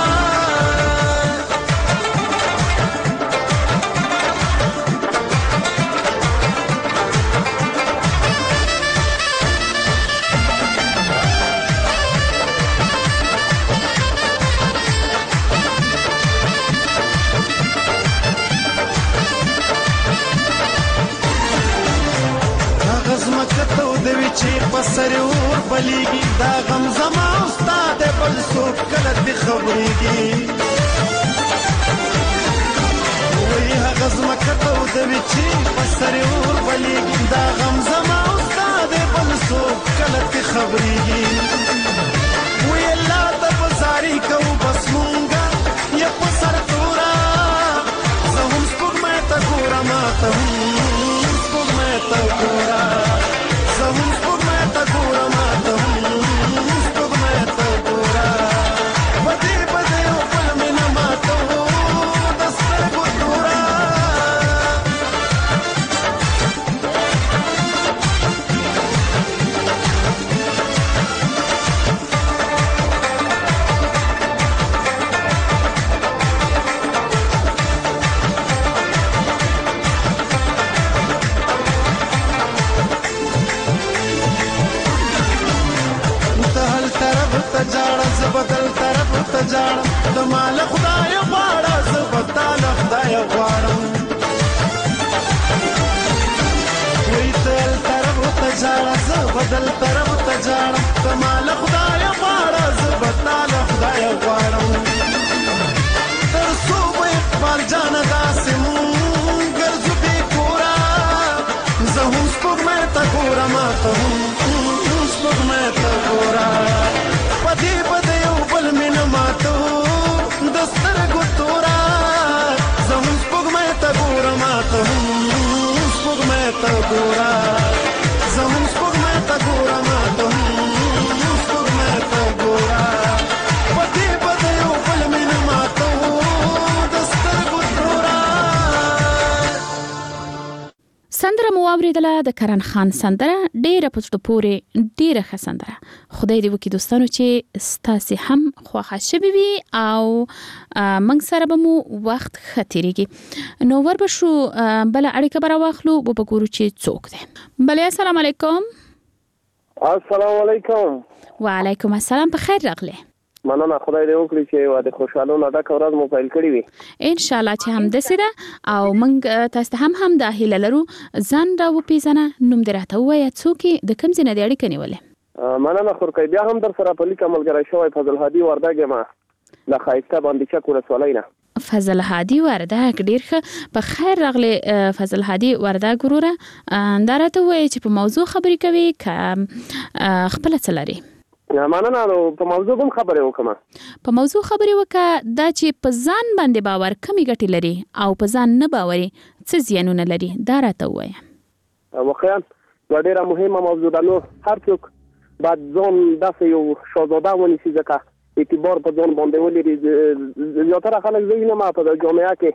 [SPEAKER 17] چې په سر اور بلیږي دا غم زما او ستا دی بل څوک کله دې خبرېږي وایي هغه ځمکه تودوي چې په سر اور بلیږي دا غم زما او ستا دی بل څوک کله دې خبرېږي وایي الله ته به زارۍ کوو بس مونږه یې په سر توره زه هم سپوږمۍ ته ګوره ماته هم سپوږمۍ ته ګوره زه هم سپوږمۍ ته ګوره ماته هم سپوږمۍ ته ګوره په دې به د یو بل مینه ماته د سترګو توره بدل طرف ته جاړم د مال خدای غواړه زه به تا له خدای غواړم وایي دل طرف ته جاړه زه بدل طرف ته جاړم د مال خدای غواړه زه به تا له خدای غواړم تر څو به اقبال جانه داسې مونږ ګرځو بې کوره زه هم سپوږمۍ ته ګوره ماته هم سپوږمۍ ته ګوره په دې به د یو بل مینه ماتو د سترګو توره زه هم سپوږمۍ ته ګوره ماته هم سپوږمۍ ته ګوره زه هم سپوږمۍ ته ګوره ماته هم سپوږمۍ ته ګوره په دې به د یو بل مینه ماتو د سترګو توره.
[SPEAKER 14] سندره مو واورېدله د کرن خان سندره ډېره په زړه پورې ډېره ښه سندره. خدای دې وکړي دوستانو چې ستاسې هم خوښه شوې وي او موږ سره به مو وخت ښه تېرېږي. نو ور به شو بله اړیکه به راواخلو به ګورو چې څوک دی. بلې السلام علیکم.
[SPEAKER 6] السلام علیکم.
[SPEAKER 14] وعلیکم السلام. په خیر راغلی.
[SPEAKER 6] مننه. خدای دې وکړي چې د خوشحالونو ډکه ورځ مو پیل کړې وي.
[SPEAKER 14] ان شاء الله چې همداسې ده او موږ تاسو ته هم دا هیله لرو. ځان راوپېژنه، نوم دې راته ووایه، څوک یې، د کوم ځای نه دې اړیکه نیولې؟
[SPEAKER 6] مننه خورکۍ. بیا هم در سره په لیکه ملګری شوی فضل هادي وردګ یم له ښایسته باندیچک ولسوالۍ نه.
[SPEAKER 14] فضل هادي وردګ ډېر ښه. په خیر راغلی فضل هادي وردګ وروره. دا راته ووایه چې په موضوع خبرې کوي که خپله څه لري؟
[SPEAKER 6] مننه. نو په موضوع هم خبرې وکړم.
[SPEAKER 14] په موضوع خبرې وکړه. دا چې په ځان باندې باور کمې ګټې لري او په ځان نه باوري څه زیانونه لري، دا راته ووایه.
[SPEAKER 6] واقعا یوه ډېره مهمه موضوع ده. نو هر څوک باید ځان داسې یو شهزاده ونیسي، ځکه اعتبار په ځان باندې ولري. زیاتره خلک زه وینم په جامعه کې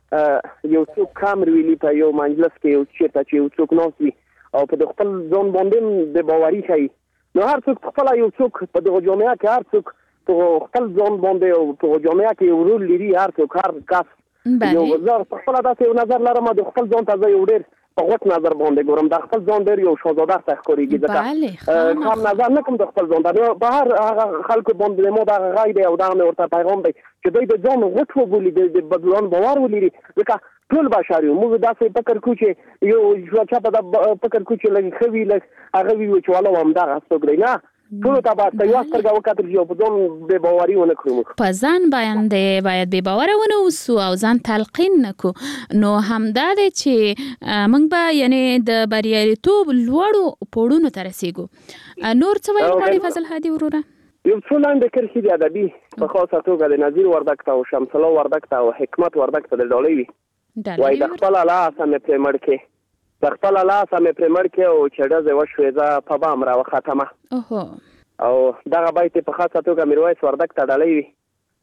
[SPEAKER 6] یو څوک کم رویلي په یو مجلس کې یو چېرته چې یو څوک ناست وي او په خپل ځان باندې د باوري ښیي. نو هر څوک خپله یو څوک په دغه جامعه کې هر څوک په خپل ځان باندې او په جامعه کې یو رول لري. هر څوک هر کس یو زه په خپله داسې یو نظر لرم د خپل ځان ته زه یو ډېر په غوټ نظر باندې ګورم. د خپل ځان ډېر یو شهزاده ته ښکارېږي، ځکه کم نظر نه کوم د خپل ځان ته. په هر هغه خلکو باندې مو دغه غږ دی او دغه مې ورته پیغام دی چې دوی د ځان غوټ وبولي، د ځان باور ولري. ځکه ټول بشر یو، موږ داسې فکر کوو چې یو چا په فکر کوو چې لږ ښه وي، لږ هغه وي چې والا همدغه څوک دی. نه، ټولو ته باید په یوه سترګه وکتل شي او په ځان بې باوري ونه کړو.
[SPEAKER 14] په ځان باندې باید بې باوره ونه اوسو او ځان تلقین نه کړو. نو همدا دی چې موږ به یعنې د بریالیتوب لوړو پوړونو ته رسېږو. نور څه ویل غواړې فضل هادي وروره؟
[SPEAKER 6] یو څو لاندې کرښې د ادبي په خاصه توګه د نظیر وردګ ته او شمس الله وردګ ته او حکمت وردګ ته د ډالۍ وي. وایي د خپله لاسه مې پرې مړ کې، د خپله لاسه مې پرې مړ کې او چې ډزې وشوې زه په بام راوختمه. او دغه بیت په خاصه توګه میرویس وردګ ته ډالۍ وي.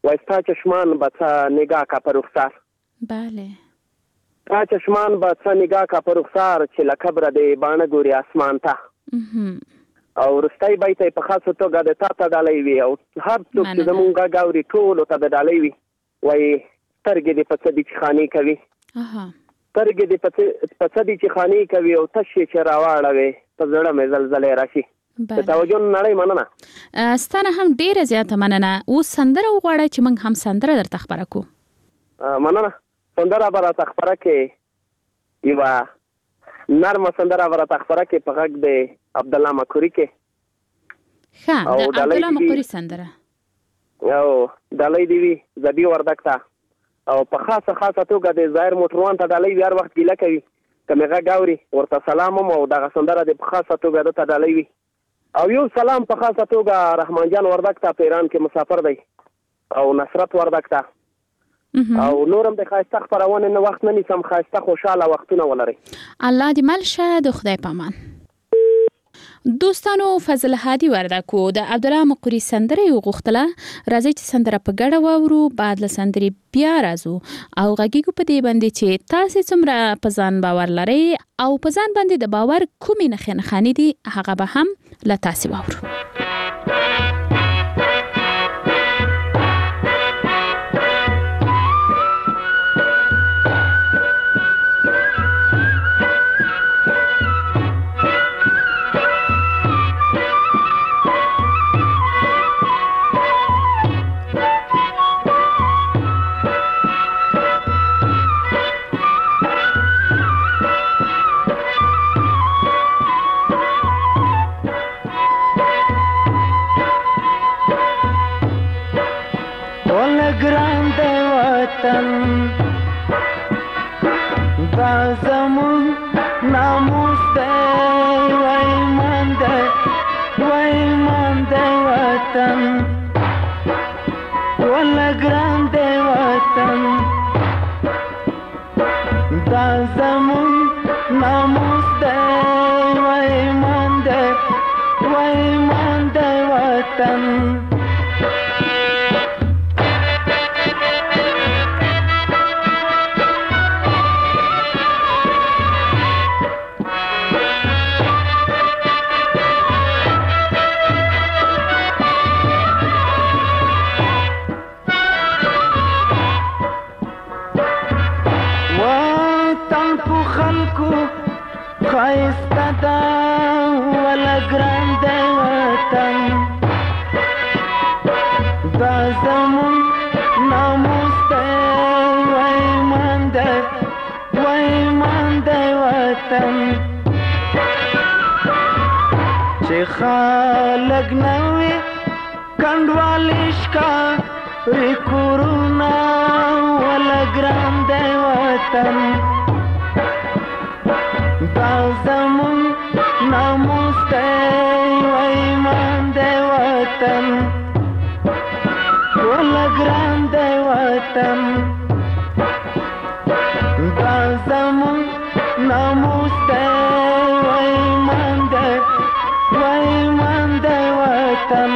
[SPEAKER 18] و ستا چشمان به څه نگاه کا پر رخسار.
[SPEAKER 14] بله.
[SPEAKER 18] تا چشمان به څه نگاه کا پر رخسار چې له کبره دې باڼه ګوري اسمان ته. او وروستی بیت یې په خاصه توګه د تا ته ډالۍ وي او هر څوک چې زمونږ غږ اوري ټولو ته د ډالۍ وي. وایي سترګې دې په څه دي چې خانې کوي. سترګې دې په څه دي چې خانې کوي او تش یې چې راواړوي په زړه مې زلزلې راشي. د توجه نړۍ مننه.
[SPEAKER 14] ستانه هم ډیره زیاته مننه. اوس سندره وغواړئ چې موږ هم سندره درته خبره کو.
[SPEAKER 18] مننه. سندره به راته خبره کې یوه نرمه سندره به راته خبره کې په غږ د عبدالله مکوري کې.
[SPEAKER 14] ښه د عبدالله مکوري سندره.
[SPEAKER 18] او ډالۍ دې وي زبي وردګ ته او په خاصه توګه د ظاهر موټروان ته ډالۍ وي. هر وخت ګیله کوي که مې غږ اوري ورته سلام هم او دغه سندره دې په خاصه توګه ده ته ډالۍ وي. او یو سلام په خاصه توګه رحمان جان وردګ ته په ایران کې مسافر دی او نصرت وردګ ته او نورم د ښایسته خپرونې نه وخت نه نیسم. ښایسته خوشحاله وختونه ولرئ.
[SPEAKER 14] الله دې مل شه. د خدای په امان. دوستانو فضل هادي وردکو د عبدالله مقری سندره یو غوښتله. راځي چې سندره په ګډه واورو. بعد له سندرې بیا راځو او غږیږو په دې باندې چې تاسو څومره په ځان باور لرئ او په ځان باندې د باور کومې نښانې دي هغه به هم له تاسو واورو.
[SPEAKER 17] دا زمون ناموس دی وایمان دی وطن ولا ګران دی وطن. دا زمون ناموس دی وایمان دی وطن. خایسته دا ولا ګران دی وطن. دا زمون ناموس دی وایمان دی وطن. چې خلک نه وي کنډوالې ښکاري کورونه ولا ګران دی وطن. دا زمون ناموس دی وایمان دی وطن ولا ګران دی وطن. دا زمون ناموس دی وایمان دی وطن.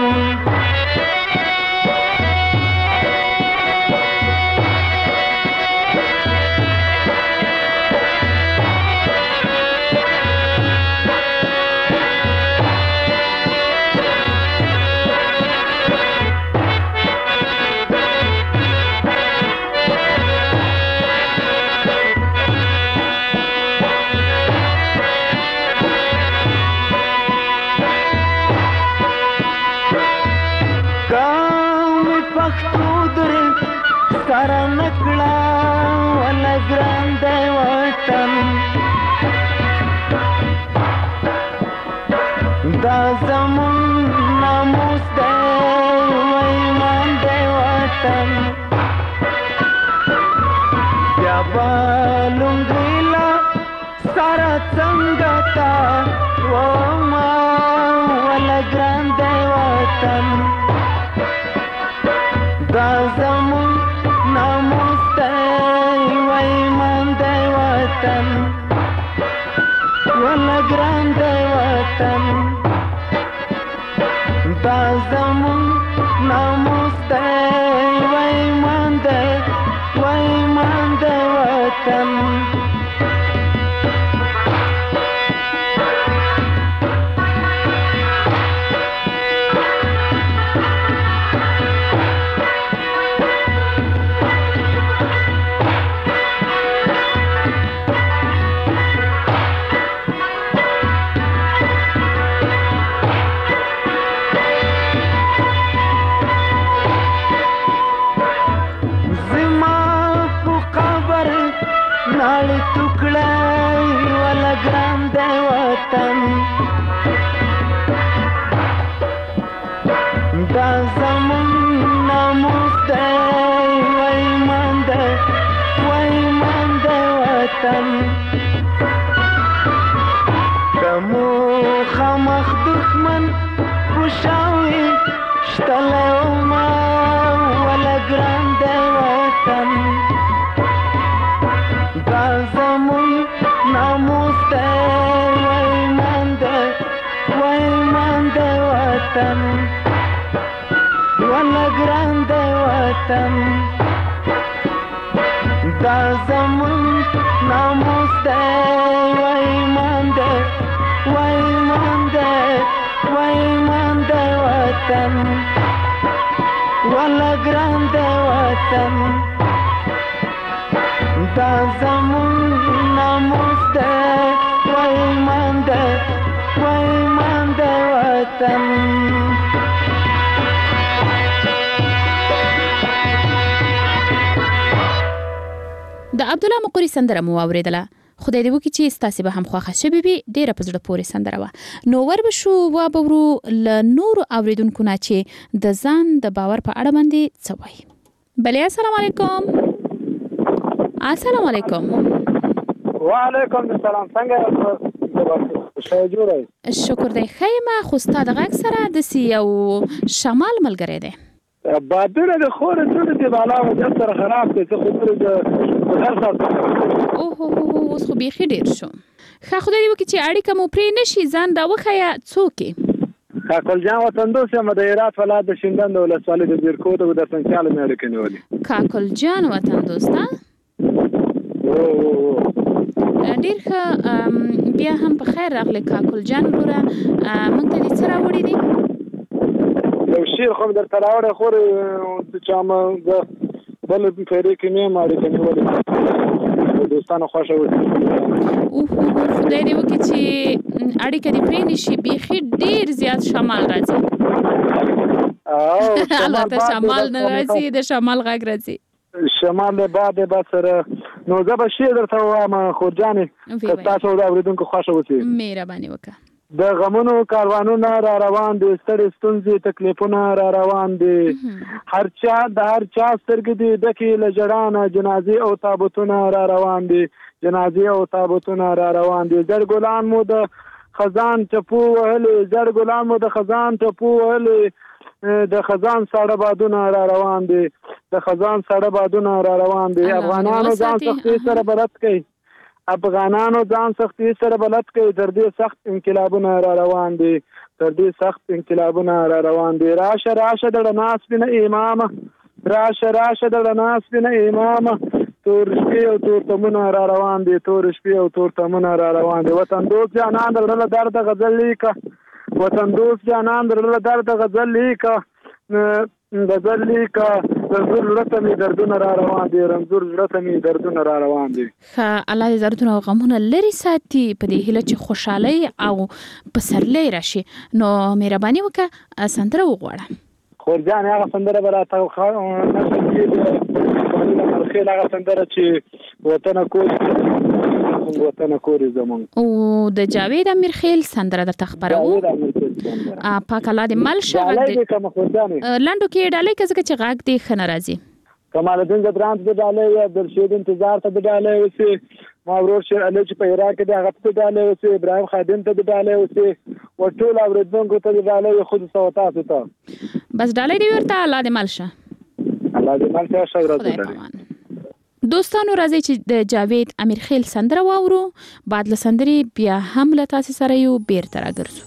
[SPEAKER 17] سره نکړه ولا ګران دی وطن. دا زمون ناموس دی وایمان دی وطن. بیا به لونګیلا سره څنګه تا وما ولا ګران دی وطن. دا زمون ناموس دی وایمان دی وطن ولا ګران دی وطن. دا زمون ناموس دی وطن دا زمون ناموس دی وایمان دی وطن که مو خامخ دښمن خوشاوي شتلی وما وله ګران دی وطن دا زمون ناموس دی وایمان دی وطن وله ګران دی وطن دا زمون ناموس دی وایمان دی وطن وله ګران دی وطن دا زمون ناموس دی وایمان دی وطن
[SPEAKER 14] د عبدالله مقری سندره مو اوریدله. خدای دې وکړي چې ستاسې به هم خوښه شوې وي. ډېره په زړه پورې سندره وه. نو وربشو وابورو له نورو اوریدونکو نه چې د ځان د باور په اړه باندې څه وایي. بلې السلام علیکم. السلام علیکم.
[SPEAKER 19] وعلیکم السلام. څنګه
[SPEAKER 14] شکر دی. ښه یم. خو ستا د غږ سره داسې یو شمال ملګری دی.
[SPEAKER 19] بادونه د خور ټول دی بالا وجه سره خراب دی. څه خو د هر سات
[SPEAKER 14] اوس خو بیخي ډیر شو. ښه خدای دې وکړي چې اړیکه مو پرې نشي. ځان دا وښیه څوک یې.
[SPEAKER 19] کاکل جان وطن دوست یم د هرات ولایت د شینډند د ولسوالۍ د بیرکوټ او د سنچاله مې اړیکې نیولې.
[SPEAKER 14] کاکل جان وطن دوست ها ډیر ښه. بیا هم په خیر راغلی کاکل جان وروره. موږ ته دې څه راوړي دي؟
[SPEAKER 19] یو شعر خو مې درته راوړی خو چې ما د بل پیرې کې مې هم اړیکې نیولې دوستانو خوښه وکړي.
[SPEAKER 14] خدای دې وکړي چې اړیکه دې پرې نشي. بیخي ډېر زیات شمال راځي. البته شمال نه راځي، د شمال غږ راځي.
[SPEAKER 19] شمال له باد سره نو زه به شعر درته ووایم خورجانې که تاسو د اورېدونکو خوښه وکړي.
[SPEAKER 14] مهرباني وکړه.
[SPEAKER 19] د غمونو کاروانونه را روان دي، ستړې ستونزې تکلیفونه را روان دي. هر چا سترګې دي ډکې له ژړا نه. جنازې او تابوتونه را روان دي. زړ ګلان مو د خزان ټپو وهلې. د خزان ساړه بادونه را روان دي. افغانانو ځان سختي سره بلد کوي. تر دې سخت انقلابونه را روان دي. راشه د رڼا سپینه امامه. تور شپې او تور تمونه را روان دي. وطن دوست جانان د زړه درد غزل لیکه. رنځور زړه ته مې دردونه را روان دي.
[SPEAKER 14] ښه الله دې دردونه او غمونه لرې ساتي په دې هیله چې خوشحالۍ او پسرلی راشي. نو مهرباني وکړه سندره وغواړه.
[SPEAKER 19] خورجان هغه سندره به راته مرخیل هغه سندره چې وطن کور زمونږ
[SPEAKER 14] او د جاوید امیرخیل سندره درته خبروو. پاک الله دې مل شه. لنډو کې ډالۍ که ځکه چې غږ دې ښه نه راځي.
[SPEAKER 19] کمال الدین زدران ته ډالۍ وي. عبدالشهید انتظار ته ډالۍ وسي. ما ورور شیر علي چې په عراق کې دی هغه ته ډالۍ وسي. ابراهیم خادم ته ډالۍ وسي. ټول اورېدونکو ته ډالۍ وي. خود سو تاسو ته
[SPEAKER 14] بس ډالۍ دې ورته. الله دې مل شه. دوستانو راځي چې د جاوید امیرخیل سندره واورو. بعد له سندرې بیا هم له تاسو سره یو بیرته راګرځو.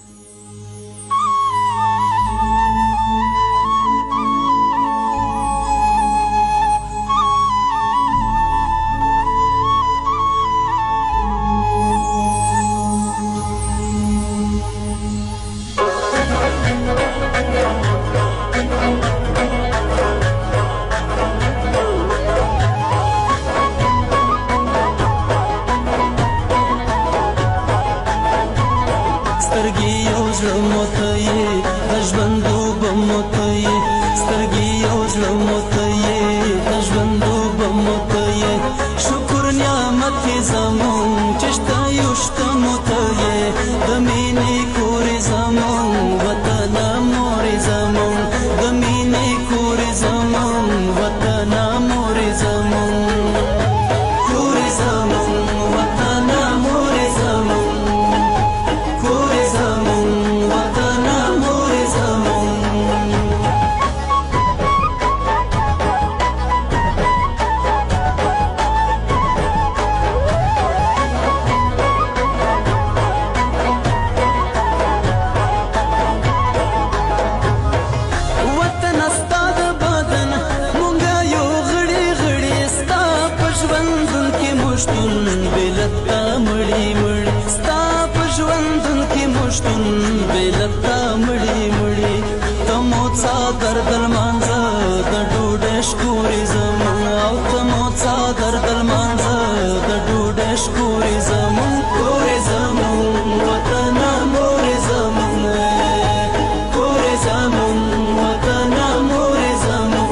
[SPEAKER 17] سترګې یو زړه مو ته یې د ژوندو به مو ته یې سترګې یو زړه مو ته یې د ژوندو به مو ته یې شکر نعمت یې زمون چې شته یو شته مو ته یې د مینې کورې زمون وطنه مورې زمون د مینې کورې زمون وطنه مورې زمون کورې زمون وطنه مورې زمون کورې زمون وطنه مورې زمون دردل مانزه د ډوډۍ شکورې زمون او ته مو څادر دل مانزه د ډوډۍ شکورې زمون کورې زمون وطنه مورې زمون کورې زمون وطنه مورې زمون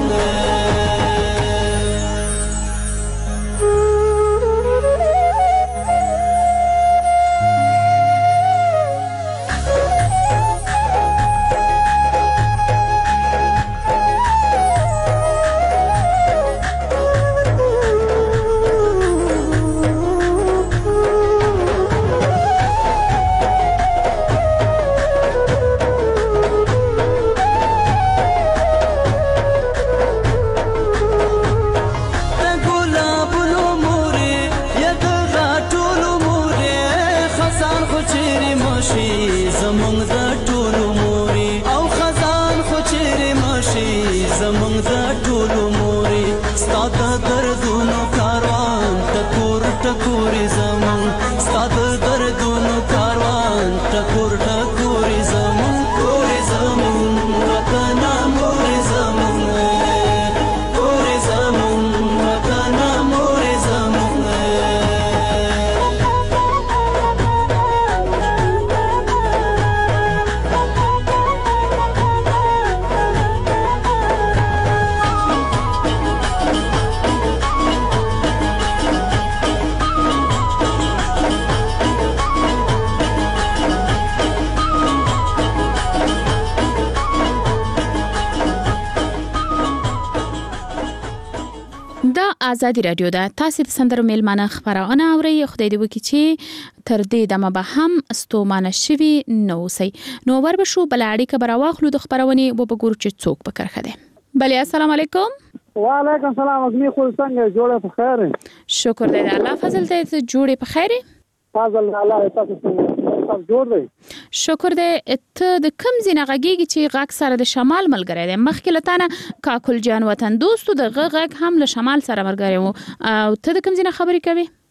[SPEAKER 14] آزادی رادیو ده. تاسو د سندرو میلمانه خبرونه اورئ. خدای دې وکړي چې تر دې دمه به هم ستومانه شوي نه اوسئ. نو ور به شو بل اړیکه به راواخلو د خبرونې وبګورو چې څوک په کرخه دی. بله السلام علیکم.
[SPEAKER 19] وعلیکم السلام. اګنی خو څنګه جوړه په خیر؟
[SPEAKER 14] شکر دی الله فضل دی جوړه په خیر.
[SPEAKER 19] فضل الله تاسو څنګه جوړ دی؟
[SPEAKER 14] شکر دی. ته د کم زینه غږیږي چې غږ سره د شمال ملګری دی. مخکې لتانه کاکل جان وطن دوستو د غږ هم له شمال سره ملګری وو. او ته د کم زینه خبرې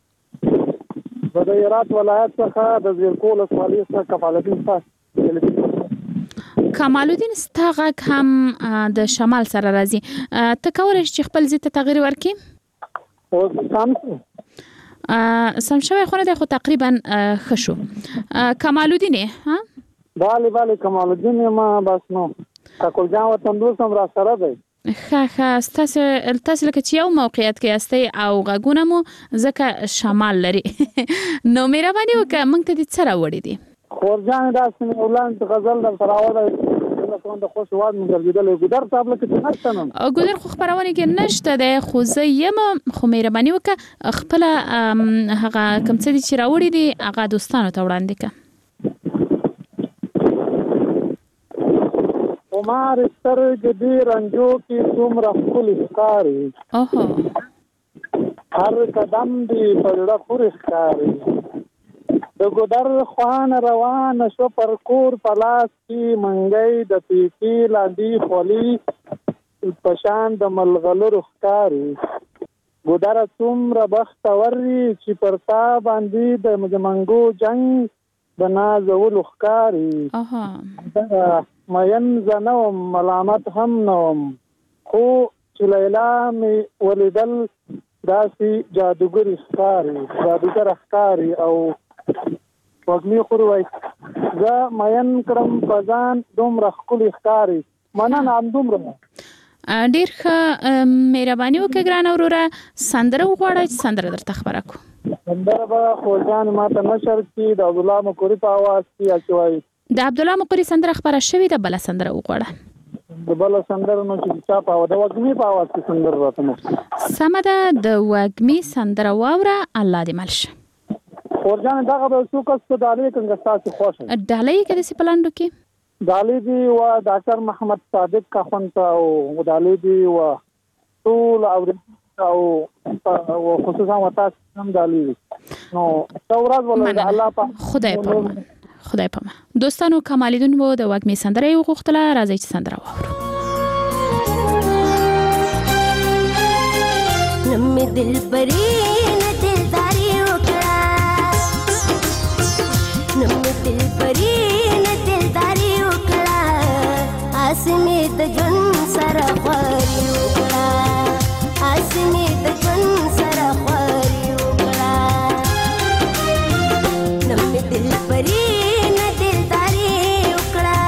[SPEAKER 14] کوي؟
[SPEAKER 19] د هرات ولایت څخه د زیرکول ولسوالۍ څخه کمالالدین
[SPEAKER 14] کمالالدین ستا غږ هم د شمال سره راځي. ته کولی شې چې خپل ځای ته تغییر ورکړې؟
[SPEAKER 19] اوس
[SPEAKER 14] سم شوی خو نه دی خو تقریبا ښه شو. کمالالدین ها؟
[SPEAKER 19] بله کمالالدین ما بس نو کاکل جان وطن دوست هم را سره دی.
[SPEAKER 14] ښه ستاسو لکه چې یو موقعیت کې یاستئ او غږونه مو ځکه شمال لري. نو مهرباني وکړه موږ ته دې څه راوړي دي؟
[SPEAKER 19] خورجان داسې ولاند غزل در سره راوړی د خوش واد مې ګرځېدلی. ګودر صاحب لکه چې نشته نن
[SPEAKER 14] ګودر خو خپرونه کې نشته دی خو زه یم. خو مهرباني وکړه خپله هغه کوم څه دي چې راوړي دي هغه دوستانو ته وړاندې کړه.
[SPEAKER 19] عمر سترګې دې رنجو کې څومره ښکلې ښکاري. هر قدم دې په زړه پورې ښکاري. د ګودر خوان روان شو پر کور په لاس کې منګی د پیکې لاندې خولي په شان د ملغلرو ښکاري. ګودر څومره بختور چې پر تا باندې د منګو جنګ د نازولو ښکاري. مین زه نه وم ملامت هم نه وم خو چې لیلا مې ولیدل داسې جادوګر ښکاري او وږمې خور وای زه مین کړم په ځان دومره ښکلي ښکاري مننه همدومره
[SPEAKER 14] ډېر ښه مهرباني وکړه ګرانه وروره سندره وغواړه چې سندره درته خبره کړو
[SPEAKER 19] سندره به خورجان ماته نشر کړي د عبدالله مقري په اواز کې اچوي
[SPEAKER 14] د عبدالله مقري سندره خبره شوې ده بله سندره وغواړه
[SPEAKER 19] د بله سندره نو چې چا په د وږمې په اواز کې سندره راته نو
[SPEAKER 14] سمه ده د وږمې سندره واوره الله دې مل شه
[SPEAKER 19] خورجان دغه به څوک څه ډالۍ څنګه ستاسو خوښه
[SPEAKER 14] ډالۍ کې داسې په لنډو کې
[SPEAKER 19] ډالۍ دي و ډاکټر محمد صادق کاخوند ته او ډالۍ دي و ټول او خصوصا وتاسو هم ډالۍ نو ثورات ولر الله په
[SPEAKER 14] خدای پامان دوستانو کمالیدون وو د وږمې سندره یو غوښتله راځي چې سندره واورو
[SPEAKER 20] نمې دل پرې نه دلداري وکړه نمې دل پرې نه دلداري وکړه اسمې د ژوند سره خواري وکړه اسمې د ژوند سره خواري وکړه نمې دل پرې نه دلداري وکړه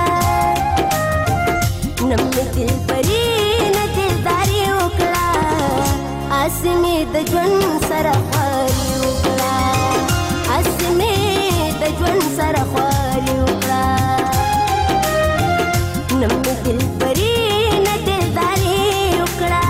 [SPEAKER 20] نمې دل پرې نه دلداري وکړه اسمې د ژوند سره خواري وکړه اسمې د ژوند سره خواري وکړه نمې دل پرې نه دلداري وکړه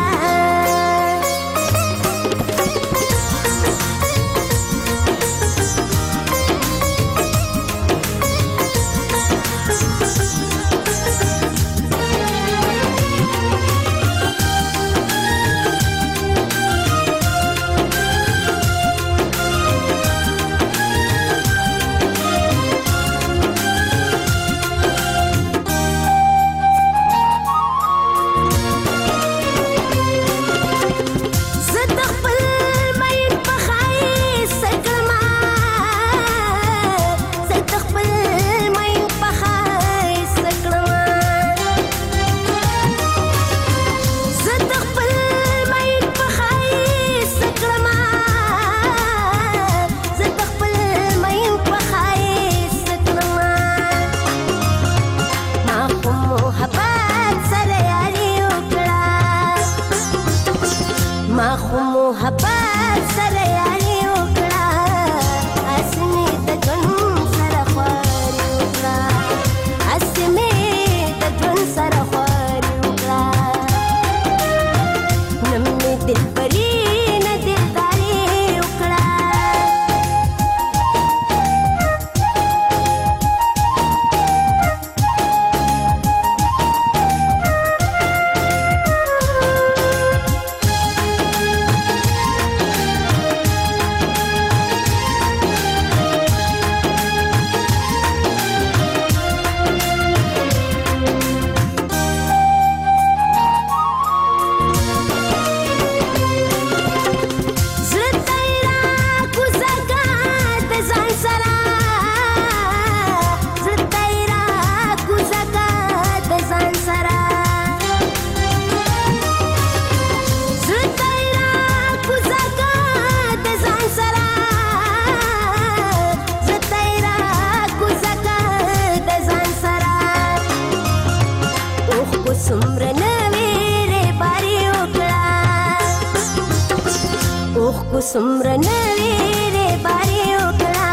[SPEAKER 20] سمره نویره باری وکړه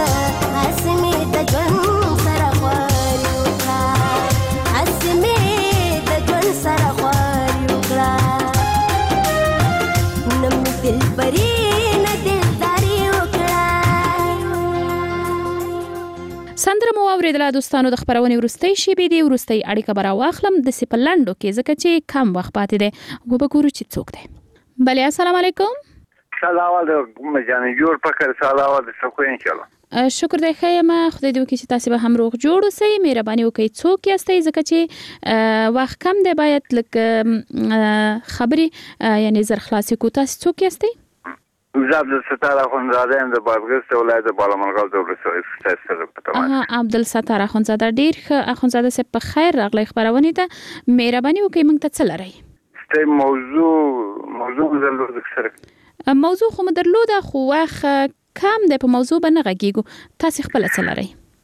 [SPEAKER 20] اسمې د ژوند سره خواري وکړه اسمې د ژوند سره خواري وکړه نمې دل پرې نه دلداري وکړه
[SPEAKER 14] سندره مو واورېدله دوستانو د خپرونې وروستۍ شېبې دي وروستۍ اړیکه به راواخلم داسې په لنډو کې ځکه چې کم وخت پاتې دی وبګورو چې څوک دی بله السلام علیکم
[SPEAKER 21] سلام علیکم جان جوړ پکړ سلام علیکم خو ان شاء الله
[SPEAKER 14] شکر دی خیر ما خدای دې وکړي چې تاسو به هم روغ جوړ اوسئ مهرباني وکړئ څوک یاستئ ځکه چې وخت کم دی باید لږ خبرې یعنی زر خلاصې کړو تاسو څوک یاستئ
[SPEAKER 21] زه عبدالستار اخوندزاده یم د بادغیس ولایت بالامرغال د ولسوالۍ سره په تمام
[SPEAKER 14] عبدالستار اخوندزاده ډیر ښه اخوندزاده صاحب په خیر راغلی خبرونه ته مهرباني وکړئ موږ ته څه لرئ
[SPEAKER 21] موضوع درلود سره
[SPEAKER 14] موضوع خو درلوده خو واخ کم د په موضوع باندې غږیږو تاسو خپل څه لرئ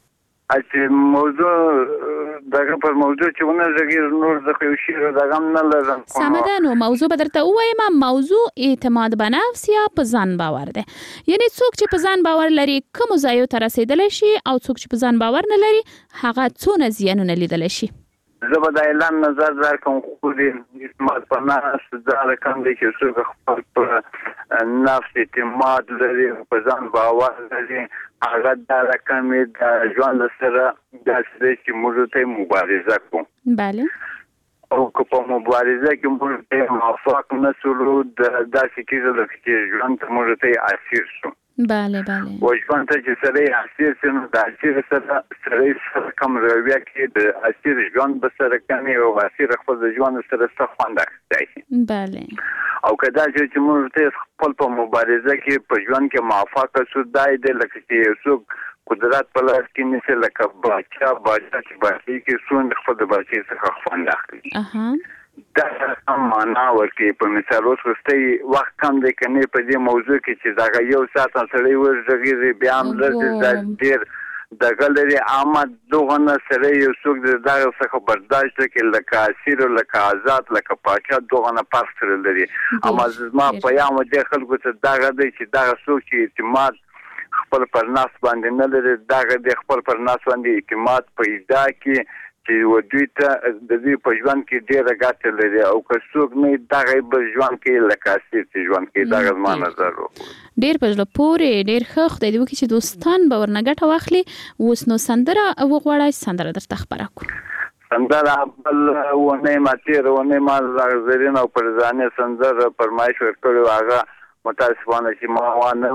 [SPEAKER 21] چې موضوع دغه پر موضوع چې ونه زګیر نور د خو شي دغه نه لرم
[SPEAKER 14] سمه ده. نو موضوع به درته وایم. موضوع اعتماد به نفس یا په ځان باور ده. یعنی څوک چې په ځان باور لري کوم ځایو ته رسیدلی شي او څوک چې په ځان باور نه لري هغه څونه زیانونه لیدلی شي.
[SPEAKER 21] زه به د اعلان نظر درکوم خو دې اعتماد په نفس دا رقم دی چې څوک خپل په نفس اعتماد لري په ځان باور لري هغه دا رقم د ژوند سره داسې چې موږ ته مبارزه کوو.
[SPEAKER 14] بله.
[SPEAKER 21] او که په مبارزه کې موږ ته موافق نه سولو داسې کېږي لکه چې ژوند ته موږ ته اسیر شو.
[SPEAKER 14] بله بله.
[SPEAKER 21] و ژوند ته چې سره اسیر شي نو د اسیر سره کم رویه کې د اسیر ژوند به سره کمې او اسیر خپل د ژوند سره څه خوند اخیستی شي.
[SPEAKER 14] بله.
[SPEAKER 21] او که دا چې موږ ته خپل په مبارزه کې په ژوند کې موافقه سو دای دی لکه چې څوک قدرت په لاس کې نیسي لکه باچا چې باچا کې سون خپل د باچا څخه خوند اخلي. دا هم معنا ورکوي. په مثال اوس وروستی وخت کم دی که نه په دې موضوع کې چې دغه یو ساعت سړی وغږېږي بیا هم لږ ډېر دغه لري عامه دغه نه سړی یو څوک د دغه څخه برداشت وکړي لکه اسیر لکه آزاد لکه پاچا دغه نه فرق سره لري. اما زما پیغام دې خلکو ته دغه دی چې دغه څوک چې اعتماد خپل پر نفس باندې نه لري دغه د خپل پر نفس باندې اعتماد پیدا کړي چې ودوی ته د دې په ژوند کې ډېره ګټه لري او که څوک نه دغه په ژوند کې لکه اسیر چې ژوند کې دغه زما نظر و.
[SPEAKER 14] ډېر په زړه پورې ډېر ښه. خدای دې وکړي چې دوستان به ورنه ګټه واخلي. اوس نو سندره وغواړئ. سندره درته خپره کړو.
[SPEAKER 21] سندره بل ونې ما تېره ونې ما زرین او پرزانې سندره فرمایش ورکړی هغه متاسفانه چې ما وانه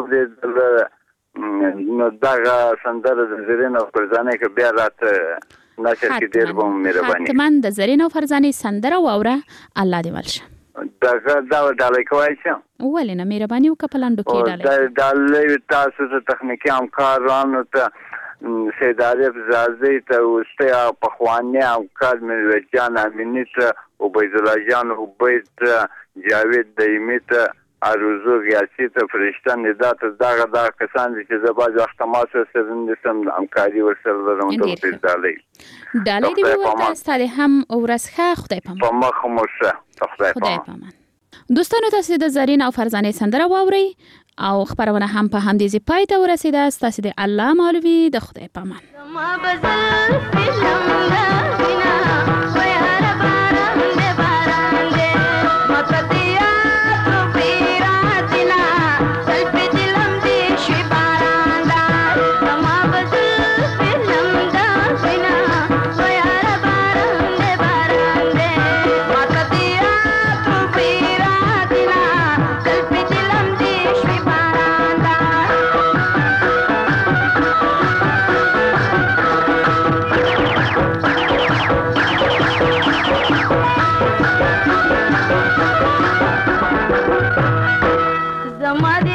[SPEAKER 21] اورېدل نو دغه سندره د زرین او پرزانې که بیا راته نشر کې ډېر به مو مهرباني.
[SPEAKER 14] حتما د زرین او فرزانې سندره واوره. الله دې ولشه.
[SPEAKER 21] دغه دا ډالۍ کولی شم؟
[SPEAKER 14] ولې نه مهرباني وکړه په لنډو کې ډالۍ.
[SPEAKER 21] ډالۍ تاسو ته تخنیکي همکارانو ته سید عارف زازی ته وروستی پخواني همکار میرویس جان امیني ته عبیدالله جان عبید ته جاوید دایمي ته اروزو غیاثي ته فرشته ندا ته دغه کسان دي چې زه بعضې وخته ما سره نیسم همکاري ورسره لرم. ډالۍ
[SPEAKER 14] ډالۍ دې وورته. ستا دې هم ورځ ښه. خدای پامان.
[SPEAKER 21] په مخ مو ښه.
[SPEAKER 14] خدای پامان. دوستانو تاسو د زرین او فرزانې سندره واورئ او خپرونه هم په همدې ځای پای ته ورسېده. ستاسې د الله مولوي د خدای پامان.
[SPEAKER 15] زما